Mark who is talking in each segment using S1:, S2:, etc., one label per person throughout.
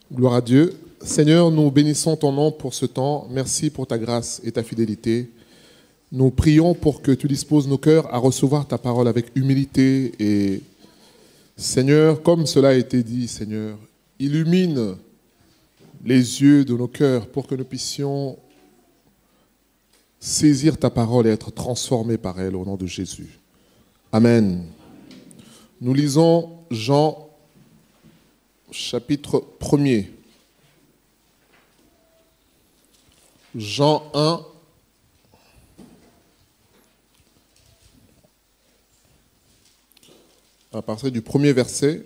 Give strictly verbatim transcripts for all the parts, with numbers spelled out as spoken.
S1: Gloire à Dieu. Seigneur, nous bénissons ton nom pour ce temps. Merci pour ta grâce et ta fidélité. Nous prions pour que tu disposes nos cœurs à recevoir ta parole avec humilité. Et Seigneur, comme cela a été dit, Seigneur, illumine les yeux de nos cœurs pour que nous puissions saisir ta parole et être transformés par elle au nom de Jésus. Amen. Nous lisons Jean chapitre premier. Jean un. À partir du premier verset.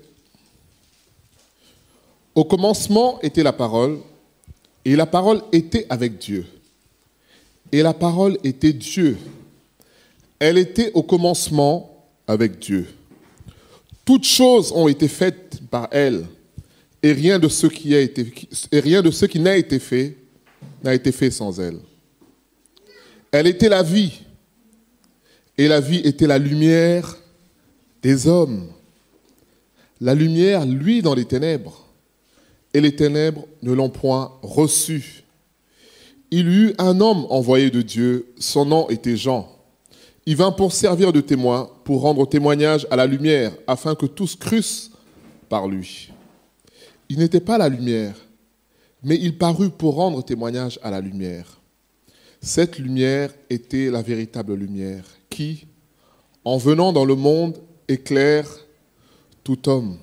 S1: Au commencement était la parole, et la parole était avec Dieu. Et la parole était Dieu. Elle était au commencement avec Dieu. Toutes choses ont été faites par elle, et rien de ce qui a été, et rien de ce qui n'a été fait n'a été fait sans elle. Elle était la vie, et la vie était la lumière des hommes. La lumière luit dans les ténèbres, et les ténèbres ne l'ont point reçue. Il y eut un homme envoyé de Dieu, son nom était Jean. Il vint pour servir de témoin, pour rendre témoignage à la lumière, afin que tous crussent par lui. Il n'était pas la lumière, mais il parut pour rendre témoignage à la lumière. Cette lumière était la véritable lumière, qui, en venant dans le monde, éclaire tout homme.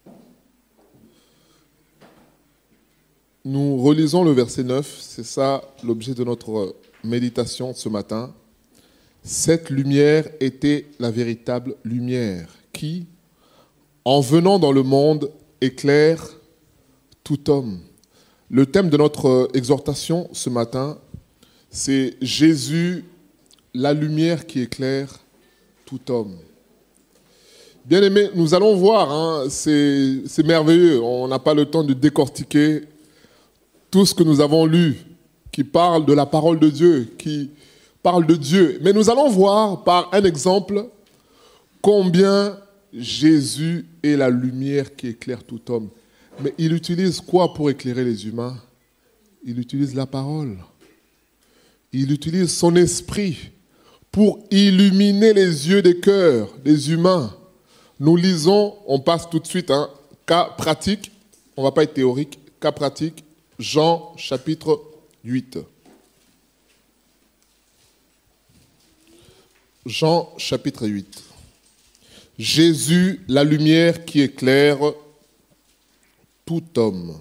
S1: Nous relisons le verset neuf, c'est ça l'objet de notre méditation ce matin. Cette lumière était la véritable lumière qui, en venant dans le monde, éclaire tout homme. Le thème de notre exhortation ce matin, c'est Jésus, la lumière qui éclaire tout homme. Bien-aimés, nous allons voir, hein, c'est, c'est merveilleux, on n'a pas le temps de décortiquer tout ce que nous avons lu, qui parle de la parole de Dieu, qui parle de Dieu. Mais nous allons voir par un exemple combien Jésus est la lumière qui éclaire tout homme. Mais il utilise quoi pour éclairer les humains? Il utilise la parole. Il utilise son esprit pour illuminer les yeux des cœurs des humains. Nous lisons, on passe tout de suite, hein, cas pratique, on ne va pas être théorique, cas pratique, Jean chapitre huit. Jean chapitre huit. Jésus, la lumière qui éclaire tout homme.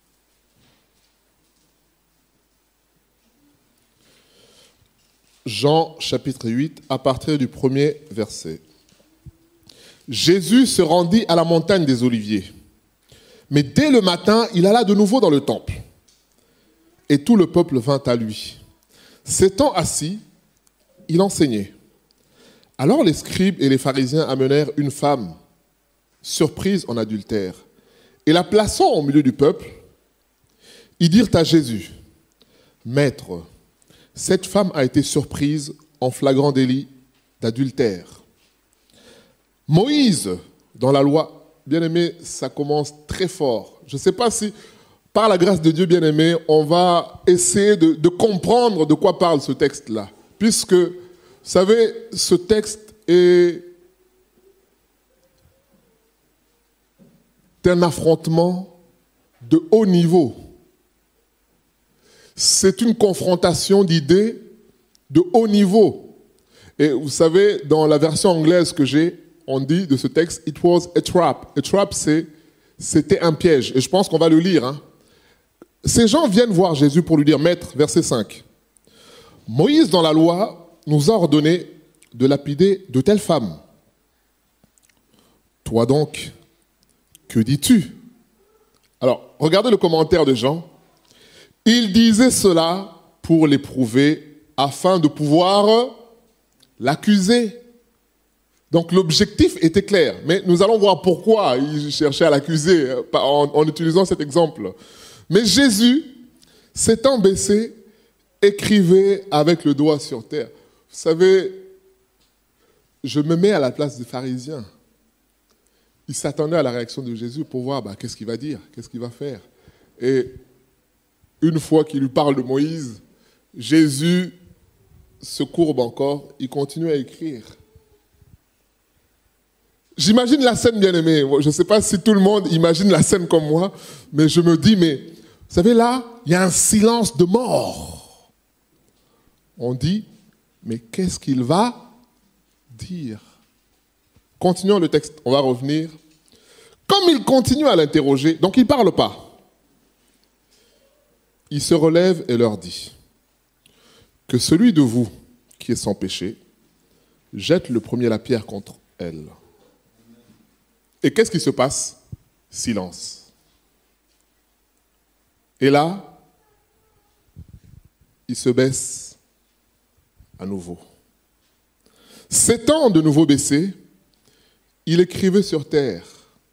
S1: Jean chapitre huit, à partir du premier verset. Jésus se rendit à la montagne des Oliviers. Mais dès le matin, il alla de nouveau dans le temple. Et tout le peuple vint à lui. S'étant assis, il enseignait. Alors les scribes et les pharisiens amenèrent une femme surprise en adultère. Et la plaçant au milieu du peuple, ils dirent à Jésus, « Maître, cette femme a été surprise en flagrant délit d'adultère. Moïse, dans la loi, bien-aimé, ça commence très fort. Je ne sais pas si, par la grâce de Dieu, bien-aimé, on va essayer de, de comprendre de quoi parle ce texte-là. Puisque, vous savez, ce texte est un affrontement de haut niveau. C'est une confrontation d'idées de haut niveau. Et vous savez, dans la version anglaise que j'ai, on dit de ce texte, « It was a trap ». A trap, c'est, c'était un piège. Et je pense qu'on va le lire. Hein. Ces gens viennent voir Jésus pour lui dire, « Maître, verset cinq, Moïse, dans la loi, nous a ordonné de lapider de telles femmes. Toi donc, que dis-tu » Alors, regardez le commentaire de Jean. Il disait cela pour l'éprouver, afin de pouvoir l'accuser. Donc l'objectif était clair, mais nous allons voir pourquoi il cherchait à l'accuser en, en utilisant cet exemple. Mais Jésus, s'étant baissé, écrivait avec le doigt sur terre. Vous savez, je me mets à la place des pharisiens. Ils s'attendaient à la réaction de Jésus pour voir bah, qu'est-ce qu'il va dire, qu'est-ce qu'il va faire. Et une fois qu'il lui parle de Moïse, Jésus se courbe encore, il continue à écrire. J'imagine la scène, bien aimée. Je ne sais pas si tout le monde imagine la scène comme moi, mais je me dis, mais vous savez là, il y a un silence de mort. On dit, mais qu'est-ce qu'il va dire? Continuons le texte, on va revenir. Comme il continue à l'interroger, donc il ne parle pas. Il se relève et leur dit, que celui de vous qui est sans péché, jette le premier la pierre contre elle. Et qu'est-ce qui se passe? Silence. Et là, il se baisse à nouveau. S'étant de nouveau baissé, il écrivait sur terre.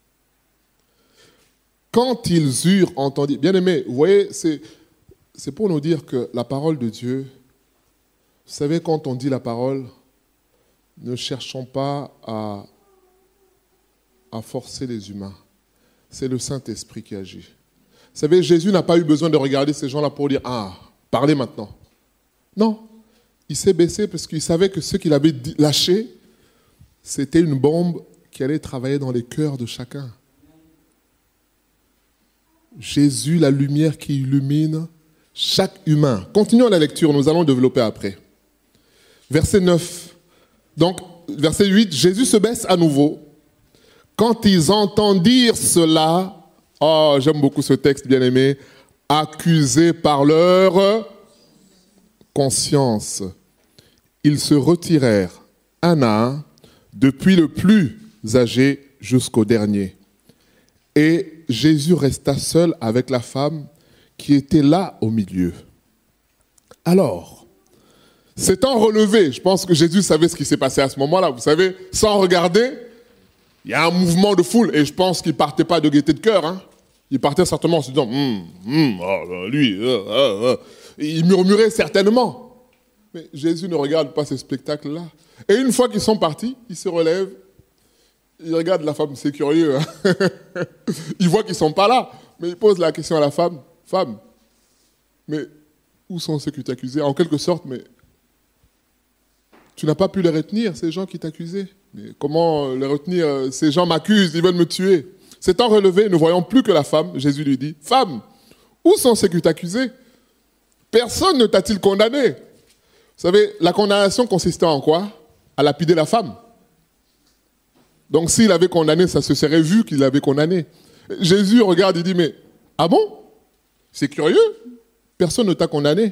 S1: Quand ils eurent entendu, bien aimé, vous voyez, c'est, c'est pour nous dire que la parole de Dieu, vous savez, quand on dit la parole, ne cherchons pas à, à forcer les humains. C'est le Saint-Esprit qui agit. Vous savez, Jésus n'a pas eu besoin de regarder ces gens-là pour dire « Ah, parlez maintenant ». Non, il s'est baissé parce qu'il savait que ce qu'il avait lâché, c'était une bombe qui allait travailler dans les cœurs de chacun. Jésus, la lumière qui illumine chaque humain. Continuons la lecture, nous allons développer après. Verset neuf. Donc, verset huit, Jésus se baisse à nouveau. Quand ils entendirent cela, oh, j'aime beaucoup ce texte, bien-aimé, accusés par leur conscience, ils se retirèrent un à un, depuis le plus âgé jusqu'au dernier. Et Jésus resta seul avec la femme qui était là au milieu. Alors, s'étant relevé, je pense que Jésus savait ce qui s'est passé à ce moment-là, vous savez, sans regarder, il y a un mouvement de foule, et je pense qu'il ne partait pas de gaieté de cœur, hein. Il partait certainement en se disant, hum, hum, oh, lui, euh, euh, euh. Il murmurait certainement. Mais Jésus ne regarde pas ce spectacle-là. Et une fois qu'ils sont partis, il se relève, il regarde la femme, c'est curieux, hein. Il voit qu'ils ne sont pas là, mais il pose la question à la femme, femme, mais où sont ceux qui t'accusaient? En quelque sorte, mais tu n'as pas pu les retenir, ces gens qui t'accusaient. Mais comment les retenir? Ces gens m'accusent, ils veulent me tuer. S'étant relevé, ne voyant plus que la femme, Jésus lui dit, femme, où sont ceux qui t'accusaient? Personne ne t'a-t-il condamné? Vous savez, la condamnation consistait en quoi? À lapider la femme. Donc s'il avait condamné, ça se serait vu qu'il avait condamné. Jésus regarde, il dit, mais, ah bon? C'est curieux, personne ne t'a condamné.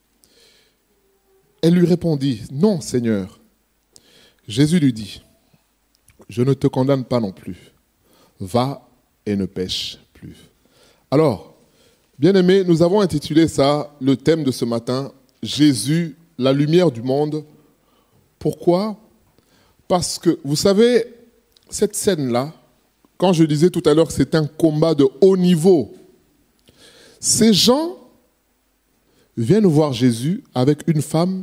S1: Elle lui répondit, non, Seigneur. Jésus lui dit, je ne te condamne pas non plus. Va et ne pêche plus. Alors, bien-aimés, nous avons intitulé ça, le thème de ce matin, Jésus, la lumière du monde. Pourquoi? Parce que, vous savez, cette scène-là, quand je disais tout à l'heure que c'est un combat de haut niveau, ces gens viennent voir Jésus avec une femme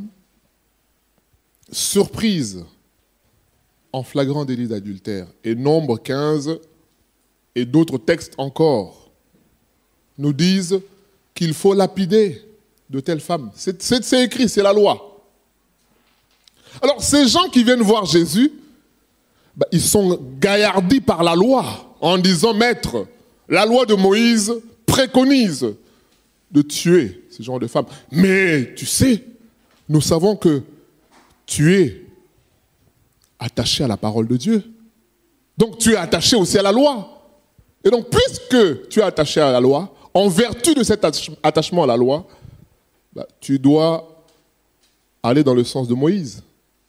S1: surprise en flagrant délit d'adultère. Et Nombre quinze et d'autres textes encore nous disent qu'il faut lapider de telles femmes. C'est, c'est, c'est écrit, c'est la loi. Alors ces gens qui viennent voir Jésus, bah, ils sont gaillardis par la loi en disant, maître, la loi de Moïse préconise de tuer ce genre de femmes. Mais tu sais, nous savons que tu es attaché à la parole de Dieu. Donc tu es attaché aussi à la loi. Et donc puisque tu es attaché à la loi, en vertu de cet attachement à la loi, bah, tu dois aller dans le sens de Moïse.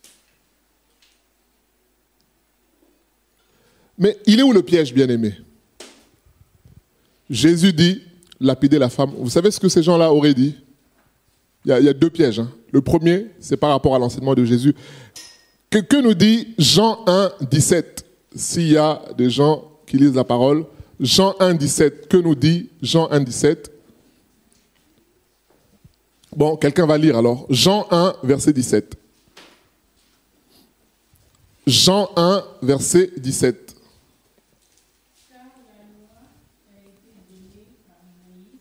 S1: Mais il est où le piège, bien-aimé? Jésus dit, lapider la femme. Vous savez ce que ces gens-là auraient dit? Il y a, il y a deux pièges. Hein. Le premier, c'est par rapport à l'enseignement de Jésus. Que, que nous dit Jean un, dix-sept? S'il y a des gens qui lisent la parole, Jean un, dix-sept. Que nous dit Jean un, dix-sept? Bon, quelqu'un va lire alors. Jean un, verset dix-sept. Jean un, verset dix-sept.
S2: Car la loi a été donnée par Moïse,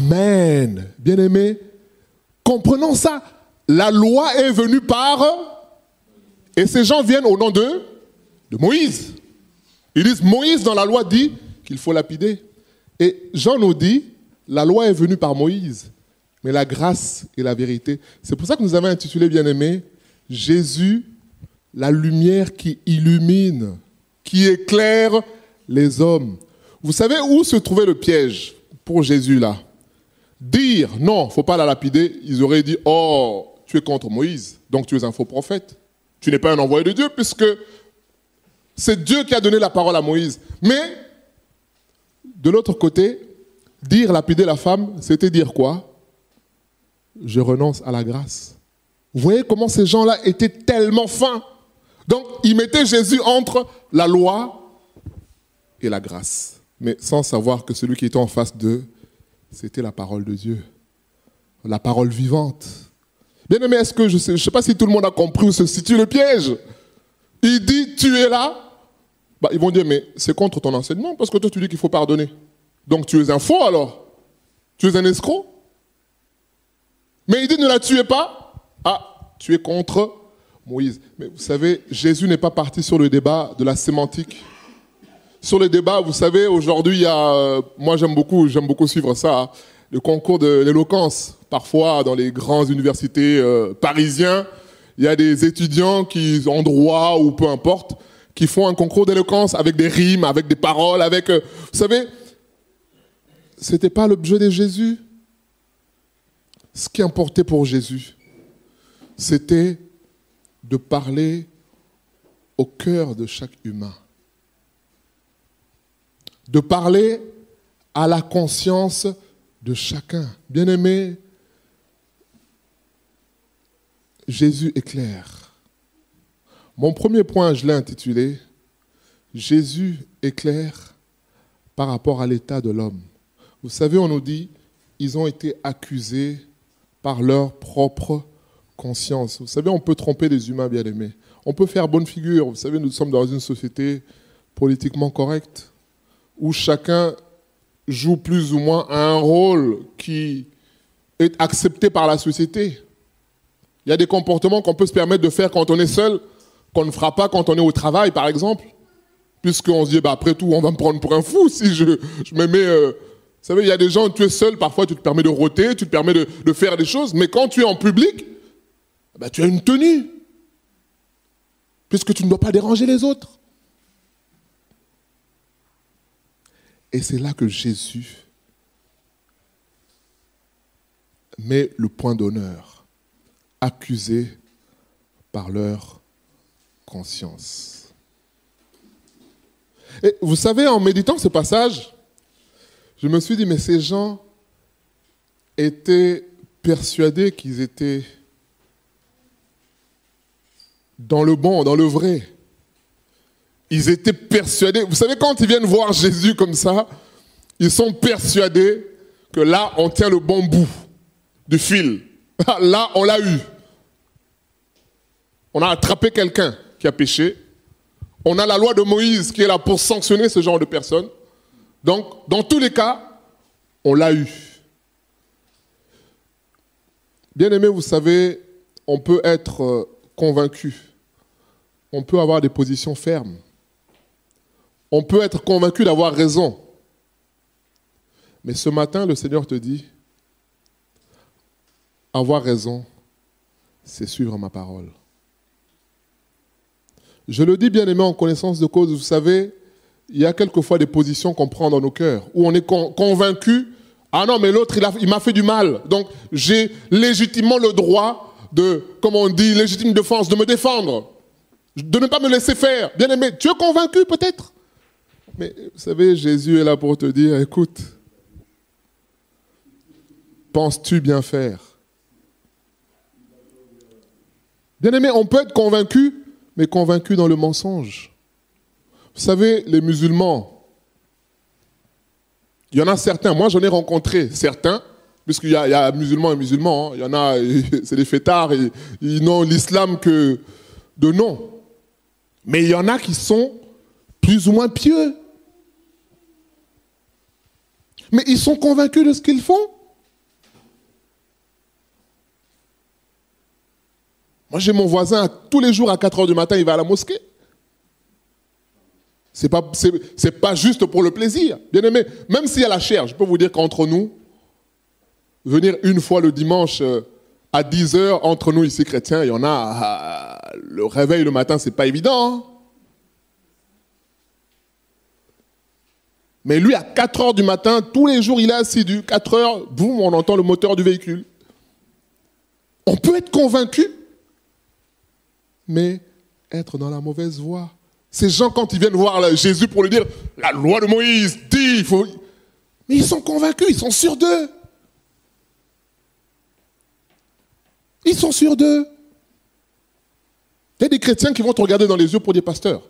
S1: Amen. Bien-aimés, comprenons ça. La loi est venue par... Et ces gens viennent au nom de, de Moïse. Ils disent, Moïse dans la loi dit qu'il faut lapider. Et Jean nous dit, la loi est venue par Moïse, mais la grâce et la vérité. C'est pour ça que nous avons intitulé, bien-aimés, Jésus, la lumière qui illumine, qui éclaire les hommes. Vous savez où se trouvait le piège pour Jésus là? Dire, non, il ne faut pas la lapider, ils auraient dit, oh, tu es contre Moïse, donc tu es un faux prophète. Tu n'es pas un envoyé de Dieu, puisque c'est Dieu qui a donné la parole à Moïse. Mais, de l'autre côté, dire lapider la femme, c'était dire quoi? Je renonce à la grâce. Vous voyez comment ces gens-là étaient tellement fins. Donc, ils mettaient Jésus entre la loi et la grâce. Mais sans savoir que celui qui était en face d'eux, c'était la parole de Dieu. La parole vivante. Bien aimé, est-ce que je ne sais, je sais pas si tout le monde a compris où se situe le piège. Il dit, tu es là. Bah, ils vont dire, mais c'est contre ton enseignement, parce que toi tu dis qu'il faut pardonner. Donc tu es un faux alors. Tu es un escroc. Mais il dit, ne la tuez pas. Ah, tu es contre Moïse. Mais vous savez, Jésus n'est pas parti sur le débat de la sémantique. Sur le débat, vous savez, aujourd'hui, il y a, euh, moi j'aime beaucoup, j'aime beaucoup suivre ça, hein, le concours de l'éloquence. Parfois, dans les grandes universités euh, parisiens, il y a des étudiants qui, en droit ou peu importe, qui font un concours d'éloquence avec des rimes, avec des paroles, avec... Euh, vous savez, ce n'était pas l'objet de Jésus. Ce qui importait pour Jésus, c'était de parler au cœur de chaque humain. De parler à la conscience de chacun. Bien-aimé, Jésus éclaire. Mon premier point, je l'ai intitulé « Jésus éclaire par rapport à l'état de l'homme ». Vous savez, on nous dit, ils ont été accusés par leur propre conscience. Vous savez, on peut tromper les humains, bien-aimés. On peut faire bonne figure. Vous savez, nous sommes dans une société politiquement correcte, où chacun joue plus ou moins un rôle qui est accepté par la société. Il y a des comportements qu'on peut se permettre de faire quand on est seul, qu'on ne fera pas quand on est au travail, par exemple. Puisqu'on se dit, bah, après tout, on va me prendre pour un fou si je, je me mets... Euh... Vous savez, il y a des gens, tu es seul, parfois tu te permets de rôter, tu te permets de, de faire des choses, mais quand tu es en public, bah, tu as une tenue. Puisque tu ne dois pas déranger les autres. Et c'est là que Jésus met le point d'honneur, accusé par leur conscience. Et vous savez, en méditant ce passage, je me suis dit, mais ces gens étaient persuadés qu'ils étaient dans le bon, dans le vrai. Ils étaient persuadés. Vous savez, quand ils viennent voir Jésus comme ça, ils sont persuadés que là, on tient le bon bout du fil. Là, on l'a eu. On a attrapé quelqu'un qui a péché. On a la loi de Moïse qui est là pour sanctionner ce genre de personnes. Donc, dans tous les cas, on l'a eu. Bien aimé, vous savez, on peut être convaincu. On peut avoir des positions fermes. On peut être convaincu d'avoir raison. Mais ce matin, le Seigneur te dit, avoir raison, c'est suivre ma parole. Je le dis, bien aimé, en connaissance de cause. Vous savez, il y a quelquefois des positions qu'on prend dans nos cœurs, où on est con- convaincu, ah non, mais l'autre, il, a, il m'a fait du mal. Donc, j'ai légitimement le droit de, comme on dit, légitime défense, de me défendre, de ne pas me laisser faire. Bien aimé, tu es convaincu peut-être? Mais vous savez, Jésus est là pour te dire, écoute, penses-tu bien faire? Bien aimé, on peut être convaincu, mais convaincu dans le mensonge. Vous savez, les musulmans, il y en a certains, moi j'en ai rencontré certains, puisqu'il y a, il y a musulmans et musulmans, hein, il y en a, c'est des fêtards, ils, ils n'ont l'islam que de nom. Mais il y en a qui sont plus ou moins pieux. Mais ils sont convaincus de ce qu'ils font. Moi, j'ai mon voisin, tous les jours à quatre heures du matin, il va à la mosquée. Ce n'est pas, c'est, c'est pas juste pour le plaisir. Bien aimé, même s'il y a la chair, je peux vous dire qu'entre nous, venir une fois le dimanche à dix heures, entre nous ici chrétiens, il y en a, le réveil le matin, ce n'est pas évident. Hein. Mais lui, à quatre heures du matin, tous les jours, il est assidu. quatre heures, boum, on entend le moteur du véhicule. On peut être convaincu, mais être dans la mauvaise voie. Ces gens, quand ils viennent voir Jésus pour lui dire « La loi de Moïse dit, il faut... » Mais ils sont convaincus, ils sont sûrs d'eux. Ils sont sûrs d'eux. Il y a des chrétiens qui vont te regarder dans les yeux pour dire « Pasteur,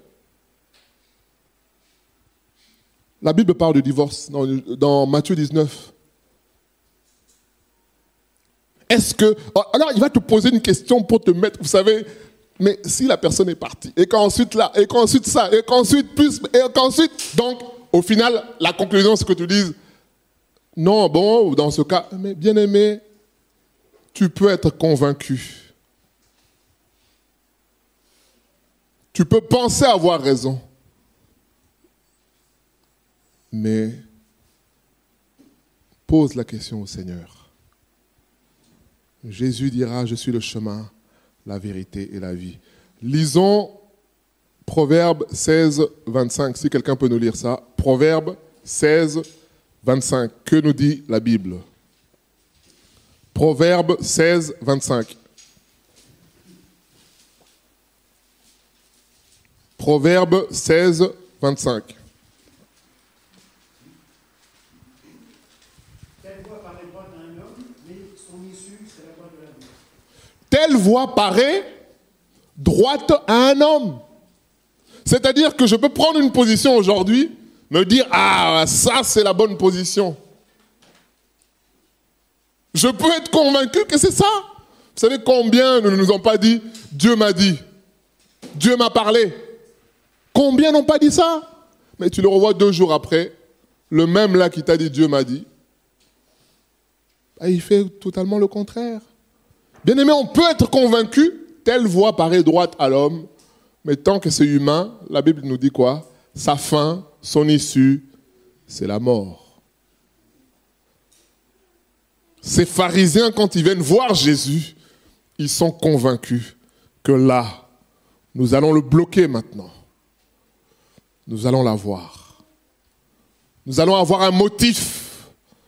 S1: la Bible parle de divorce dans, dans Matthieu dix-neuf. Est-ce que... » Alors, il va te poser une question pour te mettre, vous savez... Mais si la personne est partie, et qu'ensuite là, et qu'ensuite ça, et qu'ensuite plus, et qu'ensuite... Donc, au final, la conclusion, c'est que tu dises, non, bon, dans ce cas, mais bien aimé, tu peux être convaincu. Tu peux penser avoir raison. Mais, pose la question au Seigneur. Jésus dira, je suis le chemin, la vérité et la vie. Lisons Proverbe seize, vingt-cinq, si quelqu'un peut nous lire ça. Proverbe seize, vingt-cinq. Que nous dit la Bible? Proverbe seize, vingt-cinq. Proverbe seize, vingt-cinq. Telle voie paraît droite à un homme. C'est-à-dire que je peux prendre une position aujourd'hui, me dire, ah, ça c'est la bonne position. Je peux être convaincu que c'est ça. Vous savez combien ne nous ont pas dit, Dieu m'a dit, Dieu m'a parlé. Combien n'ont pas dit ça? Mais tu le revois deux jours après, le même là qui t'a dit, Dieu m'a dit, bah, il fait totalement le contraire. Bien aimé, on peut être convaincu, telle voie paraît droite à l'homme, mais tant que c'est humain, la Bible nous dit quoi? Sa fin, son issue, c'est la mort. Ces pharisiens, quand ils viennent voir Jésus, ils sont convaincus que là, nous allons le bloquer maintenant. Nous allons l'avoir. Nous allons avoir un motif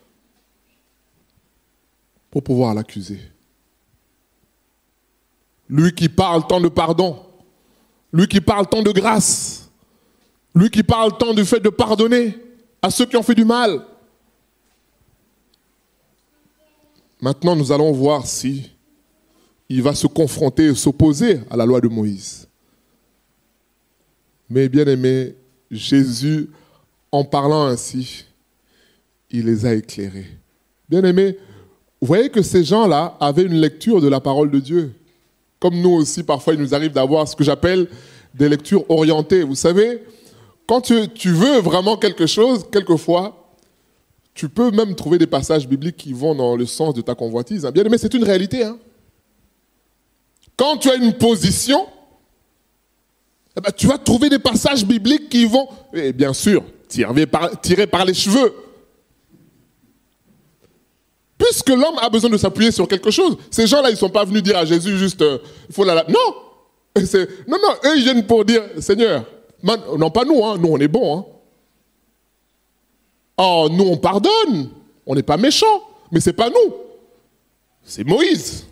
S1: pour pouvoir l'accuser. Lui qui parle tant de pardon, lui qui parle tant de grâce, lui qui parle tant du fait de pardonner à ceux qui ont fait du mal. Maintenant, nous allons voir si il va se confronter et s'opposer à la loi de Moïse. Mais bien aimé, Jésus, en parlant ainsi, il les a éclairés. Bien aimé, vous voyez que ces gens-là avaient une lecture de la parole de Dieu. Comme nous aussi, parfois, il nous arrive d'avoir ce que j'appelle des lectures orientées. Vous savez, quand tu, tu veux vraiment quelque chose, quelquefois, tu peux même trouver des passages bibliques qui vont dans le sens de ta convoitise. Bien aimé, c'est une réalité. Hein. Quand tu as une position, eh ben, tu vas trouver des passages bibliques qui vont, et bien sûr, tirés par, tirés par les cheveux. Puisque l'homme a besoin de s'appuyer sur quelque chose. Ces gens-là, ils ne sont pas venus dire à Jésus juste, il euh, faut la... Non, c'est... non, non, eux, ils viennent pour dire, Seigneur, man... non pas nous, hein. Nous on est bons. Hein. Oh, nous on pardonne, on n'est pas méchants, mais ce n'est pas nous, c'est Moïse.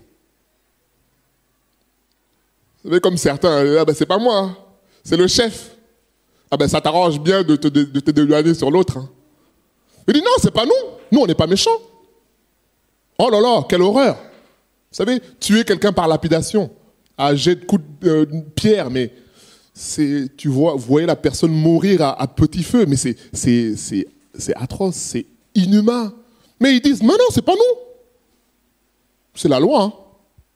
S1: Vous savez, comme certains, ah ben, c'est pas moi, hein. C'est le chef. Ah ben ça t'arrange bien de te, de, de te dédouaner sur l'autre. Hein. Il dit non, c'est pas nous, nous on n'est pas méchants. Oh là là, quelle horreur! Vous savez, tuer quelqu'un par lapidation, à jet de coups de euh, pierre, mais c'est, tu vois, vous voyez la personne mourir à, à petit feu, mais c'est, c'est, c'est, c'est atroce, c'est inhumain. Mais ils disent, mais non, c'est pas nous. C'est la loi. Hein.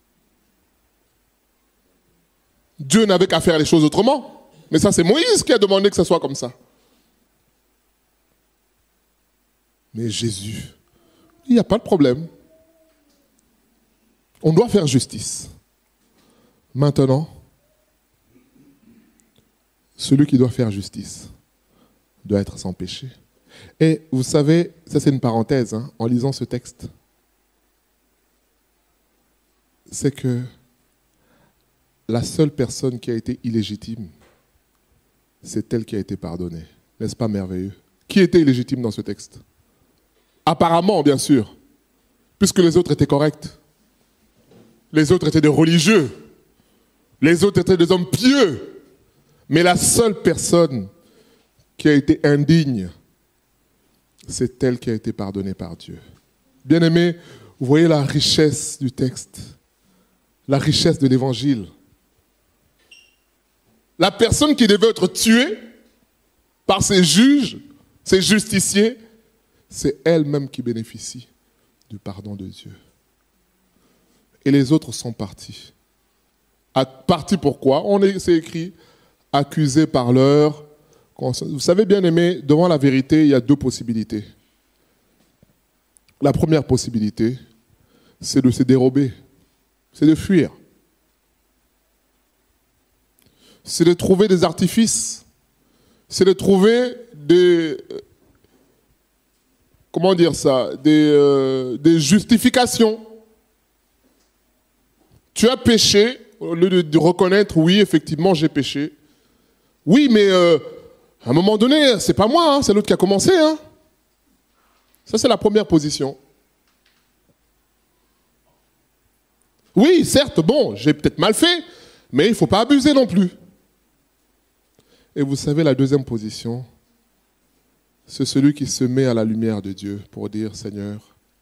S1: Dieu n'avait qu'à faire les choses autrement. Mais ça, c'est Moïse qui a demandé que ça soit comme ça. Mais Jésus, il n'y a pas de problème. On doit faire justice. Maintenant, celui qui doit faire justice doit être sans péché. Et vous savez, ça c'est une parenthèse, hein, en lisant ce texte, c'est que la seule personne qui a été illégitime, c'est elle qui a été pardonnée. N'est-ce pas merveilleux? Qui était illégitime dans ce texte? Apparemment, bien sûr, puisque les autres étaient corrects. Les autres étaient des religieux. Les autres étaient des hommes pieux. Mais la seule personne qui a été indigne, c'est elle qui a été pardonnée par Dieu. Bien-aimés, vous voyez la richesse du texte, la richesse de l'évangile. La personne qui devait être tuée par ses juges, ses justiciers, c'est elle-même qui bénéficie du pardon de Dieu. Et les autres sont partis. Partis pourquoi? On est, c'est écrit, accusés par leur conscience. Vous savez, bien aimé, devant la vérité, il y a deux possibilités. La première possibilité, c'est de se dérober, c'est de fuir. C'est de trouver des artifices, c'est de trouver des, comment dire ça, des, euh, des justifications. Tu as péché, au lieu de, de reconnaître, oui, effectivement, j'ai péché. Oui, mais euh, à un moment donné, c'est pas moi, hein, c'est l'autre qui a commencé. Hein. Ça, c'est la première position. Oui, certes, bon, j'ai peut-être mal fait, mais il ne faut pas abuser non plus. Et vous savez, la deuxième position, c'est celui qui se met à la lumière de Dieu pour dire, Seigneur,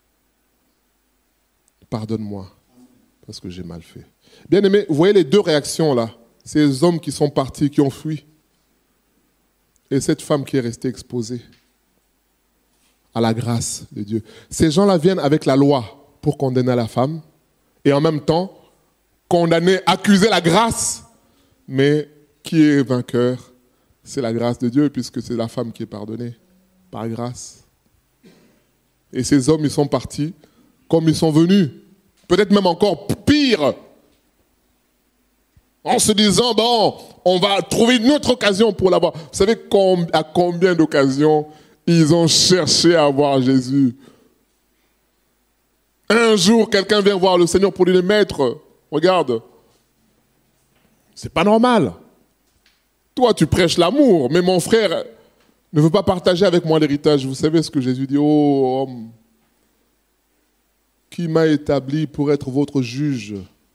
S1: pardonne-moi parce que j'ai mal fait. Bien aimé, vous voyez les deux réactions là, ces hommes qui sont partis, qui ont fui, et cette femme qui est restée exposée à la grâce de Dieu. Ces gens-là viennent avec la loi pour condamner la femme et en même temps condamner, accuser la grâce. Mais qui est vainqueur? C'est la grâce de Dieu, puisque c'est la femme qui est pardonnée par grâce. Et ces hommes, ils sont partis comme ils sont venus. Peut-être même encore pire. En se disant, bon, on va trouver une autre occasion pour l'avoir. Vous savez à combien d'occasions ils ont cherché à voir Jésus? Un jour, quelqu'un vient voir le Seigneur pour lui dire, Maître, regarde, c'est pas normal. Toi, tu prêches l'amour, mais mon frère ne veut pas partager avec moi l'héritage. Vous savez ce que Jésus dit? Oh, homme, qui m'a établi pour être votre juge?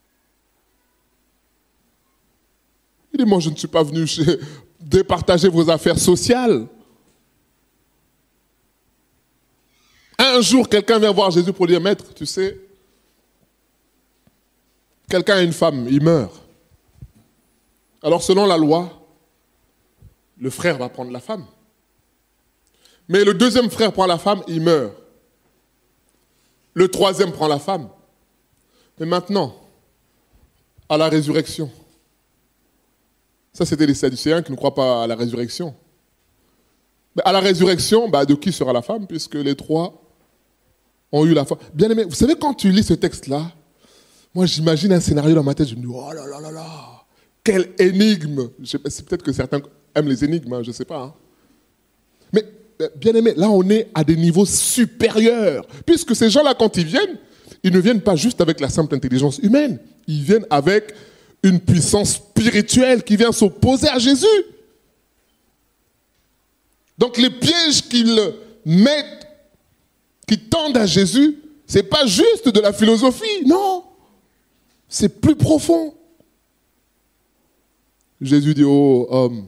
S1: Il dit, moi, je ne suis pas venu chez... départager vos affaires sociales. Un jour, quelqu'un vient voir Jésus pour lui dire, Maître, tu sais, quelqu'un a une femme, il meurt. Alors, selon la loi, le frère va prendre la femme. Mais le deuxième frère prend la femme, il meurt. Le troisième prend la femme. Mais maintenant, à la résurrection, ça c'était les Sadducéens qui ne croient pas à la résurrection. Mais à la résurrection, bah, de qui sera la femme, puisque les trois ont eu la femme. Bien aimé, vous savez, quand tu lis ce texte-là, moi j'imagine un scénario dans ma tête, je me dis, oh là là là là, quelle énigme. C'est peut-être que certains aiment les énigmes, hein, je ne sais pas. Hein. Mais bien aimé, là on est à des niveaux supérieurs, puisque ces gens-là, quand ils viennent, ils ne viennent pas juste avec la simple intelligence humaine, ils viennent avec une puissance spirituelle qui vient s'opposer à Jésus. Donc les pièges qu'ils mettent, qui tendent à Jésus, ce n'est pas juste de la philosophie, non, c'est plus profond. Jésus dit, oh homme,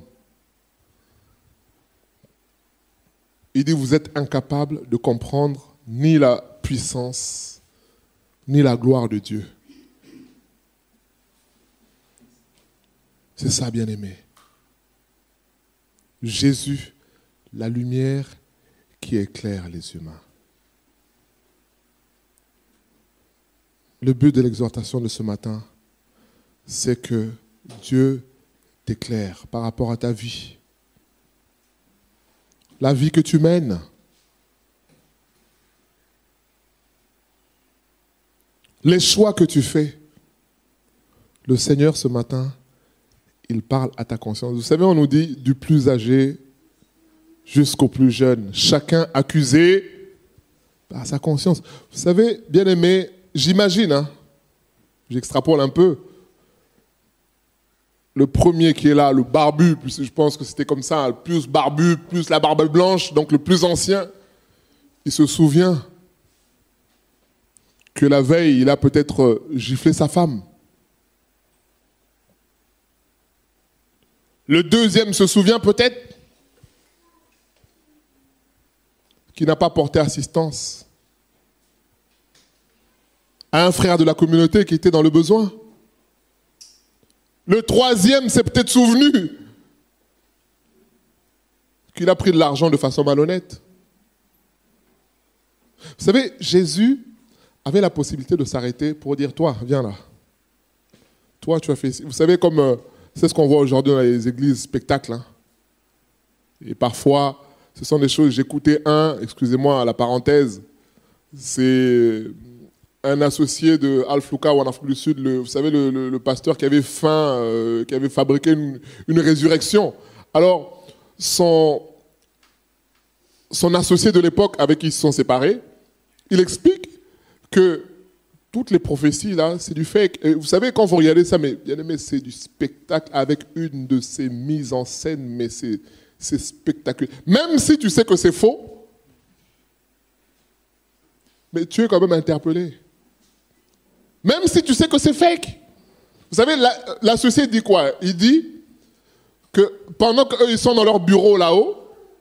S1: il dit, vous êtes incapables de comprendre ni la puissance, ni la gloire de Dieu. C'est ça, bien-aimé. Jésus, la lumière qui éclaire les humains. Le but de l'exhortation de ce matin, c'est que Dieu t'éclaire par rapport à ta vie. La vie que tu mènes. Les choix que tu fais. Le Seigneur, ce matin, il parle à ta conscience. Vous savez, on nous dit du plus âgé jusqu'au plus jeune. Chacun accusé par sa conscience. Vous savez, bien-aimé, j'imagine, hein, j'extrapole un peu, le premier qui est là, le barbu, puisque je pense que c'était comme ça, le plus barbu, plus la barbe blanche, donc le plus ancien, il se souvient que la veille, il a peut-être giflé sa femme. Le deuxième se souvient peut-être qu'il n'a pas porté assistance à un frère de la communauté qui était dans le besoin. Le troisième s'est peut-être souvenu qu'il a pris de l'argent de façon malhonnête. Vous savez, Jésus avait la possibilité de s'arrêter pour dire, toi, viens là. Toi, tu as fait... Vous savez, comme euh, c'est ce qu'on voit aujourd'hui dans les églises spectacles. Hein. Et parfois, ce sont des choses... J'écoutais un, excusez-moi à la parenthèse, c'est un associé de Al Flouka en Afrique du Sud, le, vous savez, le, le, le pasteur qui avait faim, euh, qui avait fabriqué une, une résurrection. Alors, son, son associé de l'époque avec qui ils se sont séparés, il explique que toutes les prophéties, là, c'est du fake. Et vous savez, quand vous regardez ça, mais bien aimé, c'est du spectacle avec une de ces mises en scène, mais c'est, c'est spectaculaire. Même si tu sais que c'est faux, mais tu es quand même interpellé. Même si tu sais que c'est fake. Vous savez, l'associé dit quoi? Il dit que pendant qu'eux, ils sont dans leur bureau là-haut,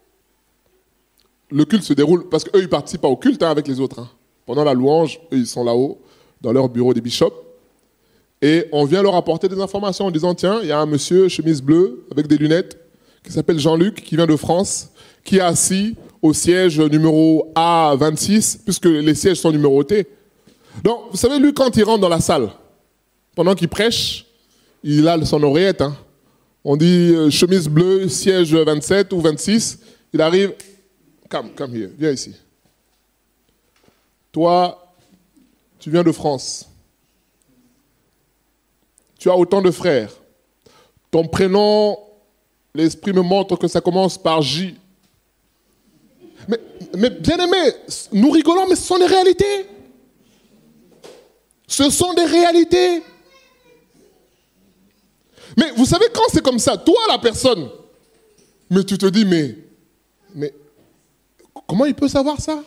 S1: le culte se déroule, parce qu'eux, ils ne participent pas au culte hein, avec les autres. Hein. Pendant la louange, eux, ils sont là-haut, dans leur bureau des bishops. Et on vient leur apporter des informations en disant, tiens, il y a un monsieur, chemise bleue, avec des lunettes, qui s'appelle Jean-Luc, qui vient de France, qui est assis au siège numéro A vingt-six, puisque les sièges sont numérotés. Donc, vous savez, lui, quand il rentre dans la salle, pendant qu'il prêche, il a son oreillette. Hein. On dit euh, chemise bleue, siège vingt-sept ou vingt-six. Il arrive, come, come here, viens ici. Toi, tu viens de France. Tu as autant de frères. Ton prénom, l'esprit me montre que ça commence par J. Mais, mais bien aimé, nous rigolons, mais ce sont des réalités. Ce sont des réalités. Mais vous savez, quand c'est comme ça, toi, la personne, mais tu te dis, mais, mais comment il peut savoir ça?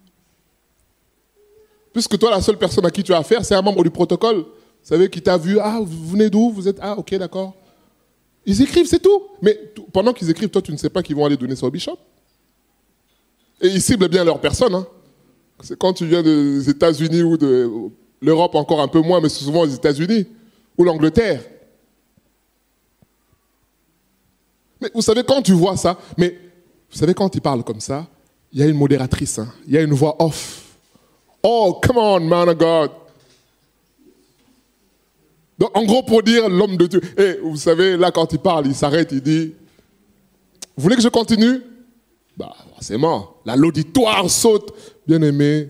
S1: Puisque toi, la seule personne à qui tu as affaire, c'est un membre du protocole. Vous savez, qui t'a vu, ah, vous venez d'où? Vous êtes, ah, ok, d'accord. Ils écrivent, c'est tout. Mais tout, pendant qu'ils écrivent, toi, tu ne sais pas qu'ils vont aller donner ça au bishop. Et ils ciblent bien leur personne. Hein. C'est quand tu viens des États-Unis ou de l'Europe, encore un peu moins, mais souvent aux États-Unis ou l'Angleterre. Mais vous savez, quand tu vois ça, mais vous savez, quand ils parlent comme ça, il y a une modératrice, hein, il y a une voix off. Oh, come on, man of God. Donc, en gros, pour dire l'homme de Dieu. Et vous savez, là, quand il parle, il s'arrête, il dit, vous voulez que je continue? Bah, c'est mort. Là, l'auditoire saute. Bien aimé.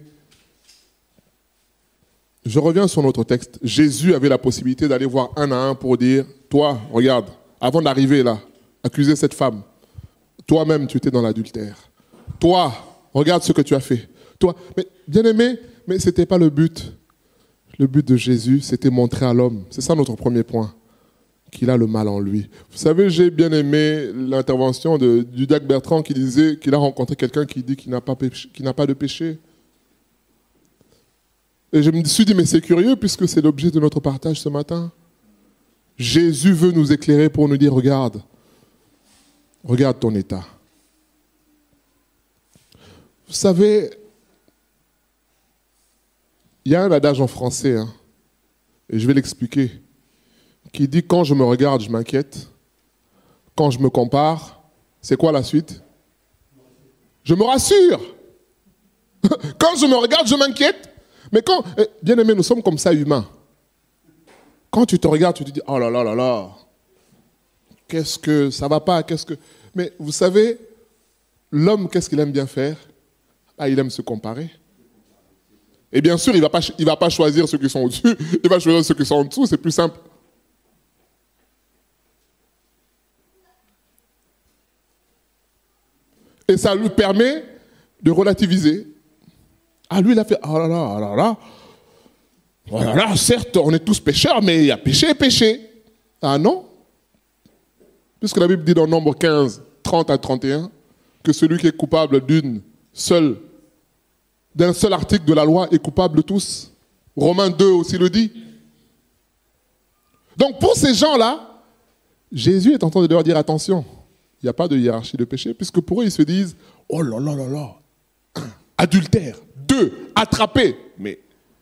S1: Je reviens sur notre texte. Jésus avait la possibilité d'aller voir un à un pour dire, toi, regarde, avant d'arriver là, accuser cette femme. Toi-même, tu étais dans l'adultère. Toi, regarde ce que tu as fait. Toi, mais bien aimé, mais ce n'était pas le but. Le but de Jésus, c'était montrer à l'homme. C'est ça notre premier point. Qu'il a le mal en lui. Vous savez, j'ai bien aimé l'intervention de Dudac Bertrand qui disait qu'il a rencontré quelqu'un qui dit qu'il n'a pas, péché, qu'il n'a pas de péché. Et je me suis dit, mais c'est curieux puisque c'est l'objet de notre partage ce matin. Jésus veut nous éclairer pour nous dire, regarde, regarde ton état. Vous savez, il y a un adage en français, hein, et je vais l'expliquer, qui dit, quand je me regarde, je m'inquiète. Quand je me compare, c'est quoi la suite? Je me rassure. Quand je me regarde, je m'inquiète. Mais quand, eh, bien aimé, nous sommes comme ça humains. Quand tu te regardes, tu te dis, oh là là là là, qu'est-ce que, ça va pas, qu'est-ce que... Mais vous savez, l'homme, qu'est-ce qu'il aime bien faire? Ah, il aime se comparer. Et bien sûr, il ne va pas, il va pas choisir ceux qui sont au-dessus, il va choisir ceux qui sont en dessous, c'est plus simple. Et ça lui permet de relativiser. Ah, lui, il a fait, oh là là, oh là là, oh là là, certes, on est tous pécheurs, mais il y a péché et péché. Ah non? Puisque la Bible dit dans Nombre quinze, trente à trente et un, que celui qui est coupable d'une seule, d'un seul article de la loi est coupable de tous. Romains deux aussi le dit. Donc pour ces gens-là, Jésus est en train de leur dire attention, il n'y a pas de hiérarchie de péché, puisque pour eux ils se disent, oh là là là là, un, adultère, deux, attrapé, mais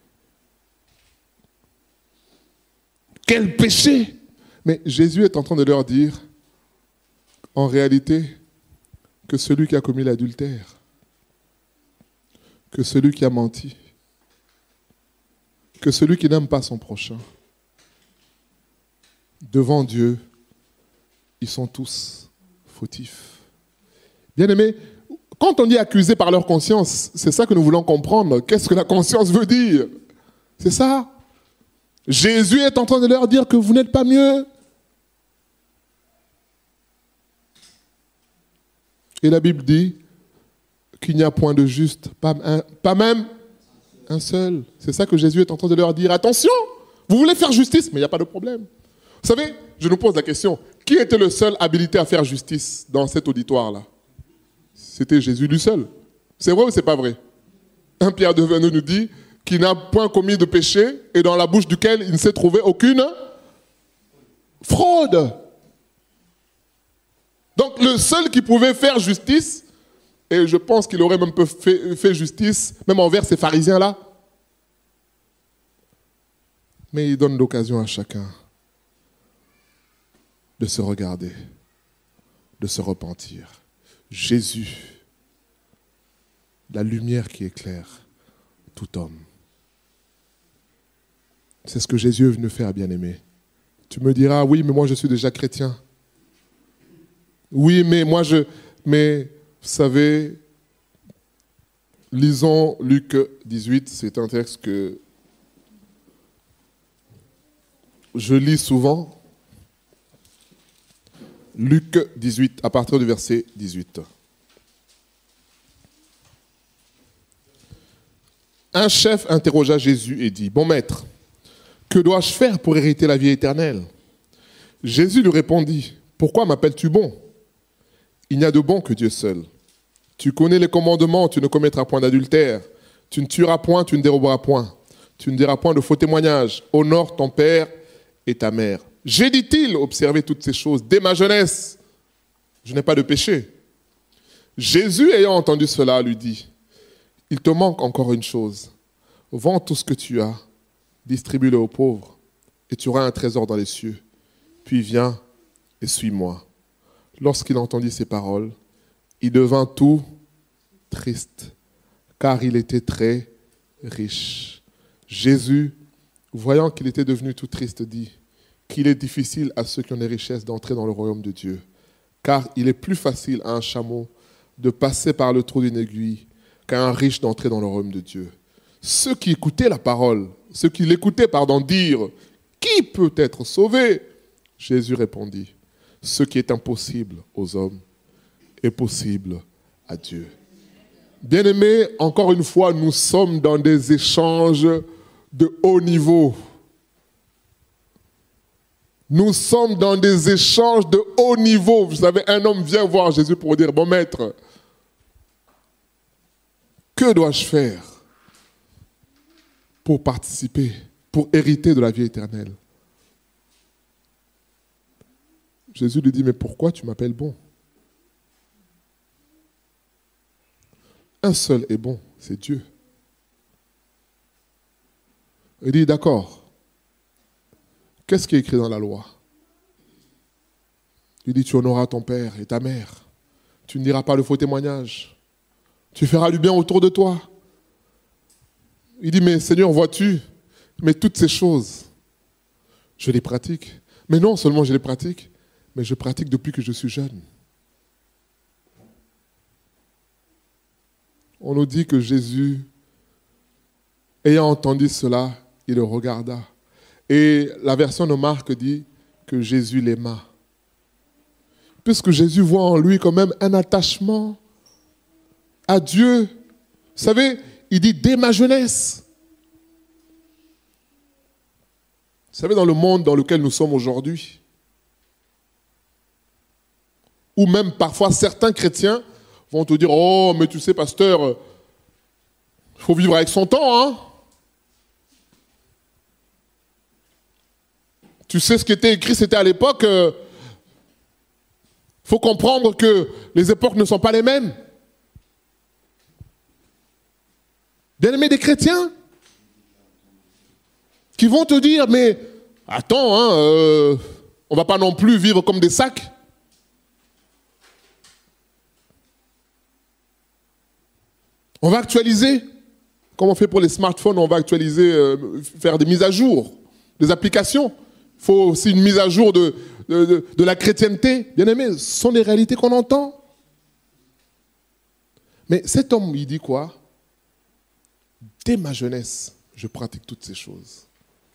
S1: quel péché! Mais Jésus est en train de leur dire, en réalité, que celui qui a commis l'adultère, que celui qui a menti, que celui qui n'aime pas son prochain, devant Dieu, ils sont tous fautifs. Bien-aimés, quand on dit accusés par leur conscience, c'est ça que nous voulons comprendre. Qu'est-ce que la conscience veut dire? C'est ça. Jésus est en train de leur dire que vous n'êtes pas mieux. Et la Bible dit qu'il n'y a point de juste, pas, un, pas même un seul. C'est ça que Jésus est en train de leur dire. Attention, vous voulez faire justice, mais il n'y a pas de problème. Vous savez, je nous pose la question, qui était le seul habilité à faire justice dans cet auditoire-là? C'était Jésus lui seul. C'est vrai ou c'est pas vrai? un Pierre deux vingt-deux nous dit qu'il n'a point commis de péché et dans la bouche duquel il ne s'est trouvé aucune fraude. Donc le seul qui pouvait faire justice, et je pense qu'il aurait même fait, fait justice, même envers ces pharisiens-là, mais il donne l'occasion à chacun de se regarder, de se repentir. Jésus, la lumière qui éclaire tout homme. C'est ce que Jésus est venu faire, bien-aimé. Tu me diras, oui, mais moi je suis déjà chrétien. Oui, mais moi je... Mais, vous savez, lisons Luc dix-huit, c'est un texte que je lis souvent. Luc dix-huit, à partir du verset dix-huit. Un chef interrogea Jésus et dit, « Bon maître, que dois-je faire pour hériter la vie éternelle ?» Jésus lui répondit, « Pourquoi m'appelles-tu bon ? Il n'y a de bon que Dieu seul. Tu connais les commandements, tu ne commettras point d'adultère, tu ne tueras point, tu ne déroberas point, tu ne diras point de faux témoignages, honore ton père et ta mère. J'ai, dit-il, observé toutes ces choses dès ma jeunesse. Je n'ai pas de péché. » Jésus, ayant entendu cela, lui dit, « Il te manque encore une chose. Vends tout ce que tu as, distribue-le aux pauvres, et tu auras un trésor dans les cieux. Puis viens et suis-moi. » Lorsqu'il entendit ces paroles, il devint tout triste, car il était très riche. Jésus, voyant qu'il était devenu tout triste, dit qu'il est difficile à ceux qui ont des richesses d'entrer dans le royaume de Dieu, car il est plus facile à un chameau de passer par le trou d'une aiguille qu'à un riche d'entrer dans le royaume de Dieu. Ceux qui écoutaient la parole, ceux qui l'écoutaient, pardon, dire « Qui peut être sauvé ?» Jésus répondit « Ce qui est impossible aux hommes est possible à Dieu. » Bien-aimés, encore une fois, nous sommes dans des échanges de haut niveau. Nous sommes dans des échanges de haut niveau. Vous savez, un homme vient voir Jésus pour dire « Bon maître, que dois-je faire pour participer, pour hériter de la vie éternelle ?» Jésus lui dit « Mais pourquoi tu m'appelles bon ? Un seul est bon, c'est Dieu. » Il dit « D'accord. Qu'est-ce qui est écrit dans la loi ?» Il dit « Tu honoreras ton père et ta mère. Tu ne diras pas le faux témoignage. Tu feras du bien autour de toi. » Il dit « Mais Seigneur, vois-tu, mais toutes ces choses, je les pratique. Mais non seulement je les pratique, mais je pratique depuis que je suis jeune. » On nous dit que Jésus, ayant entendu cela, il le regarda. Et la version de Marc dit que Jésus l'aima. Puisque Jésus voit en lui quand même un attachement à Dieu. Vous savez, il dit dès ma jeunesse. Vous savez, dans le monde dans lequel nous sommes aujourd'hui, ou même parfois certains chrétiens vont te dire, oh, mais tu sais, pasteur, il faut vivre avec son temps, hein. Tu sais ce qui était écrit, c'était à l'époque. Il euh, faut comprendre que les époques ne sont pas les mêmes. Bien-aimés des chrétiens qui vont te dire, mais attends, hein, euh, on ne va pas non plus vivre comme des sacs. On va actualiser. Comme on fait pour les smartphones, on va actualiser, euh, faire des mises à jour, des applications. Il faut aussi une mise à jour de, de, de, de la chrétienté. Bien aimé, ce sont des réalités qu'on entend. Mais cet homme, il dit quoi? Dès ma jeunesse, je pratique toutes ces choses.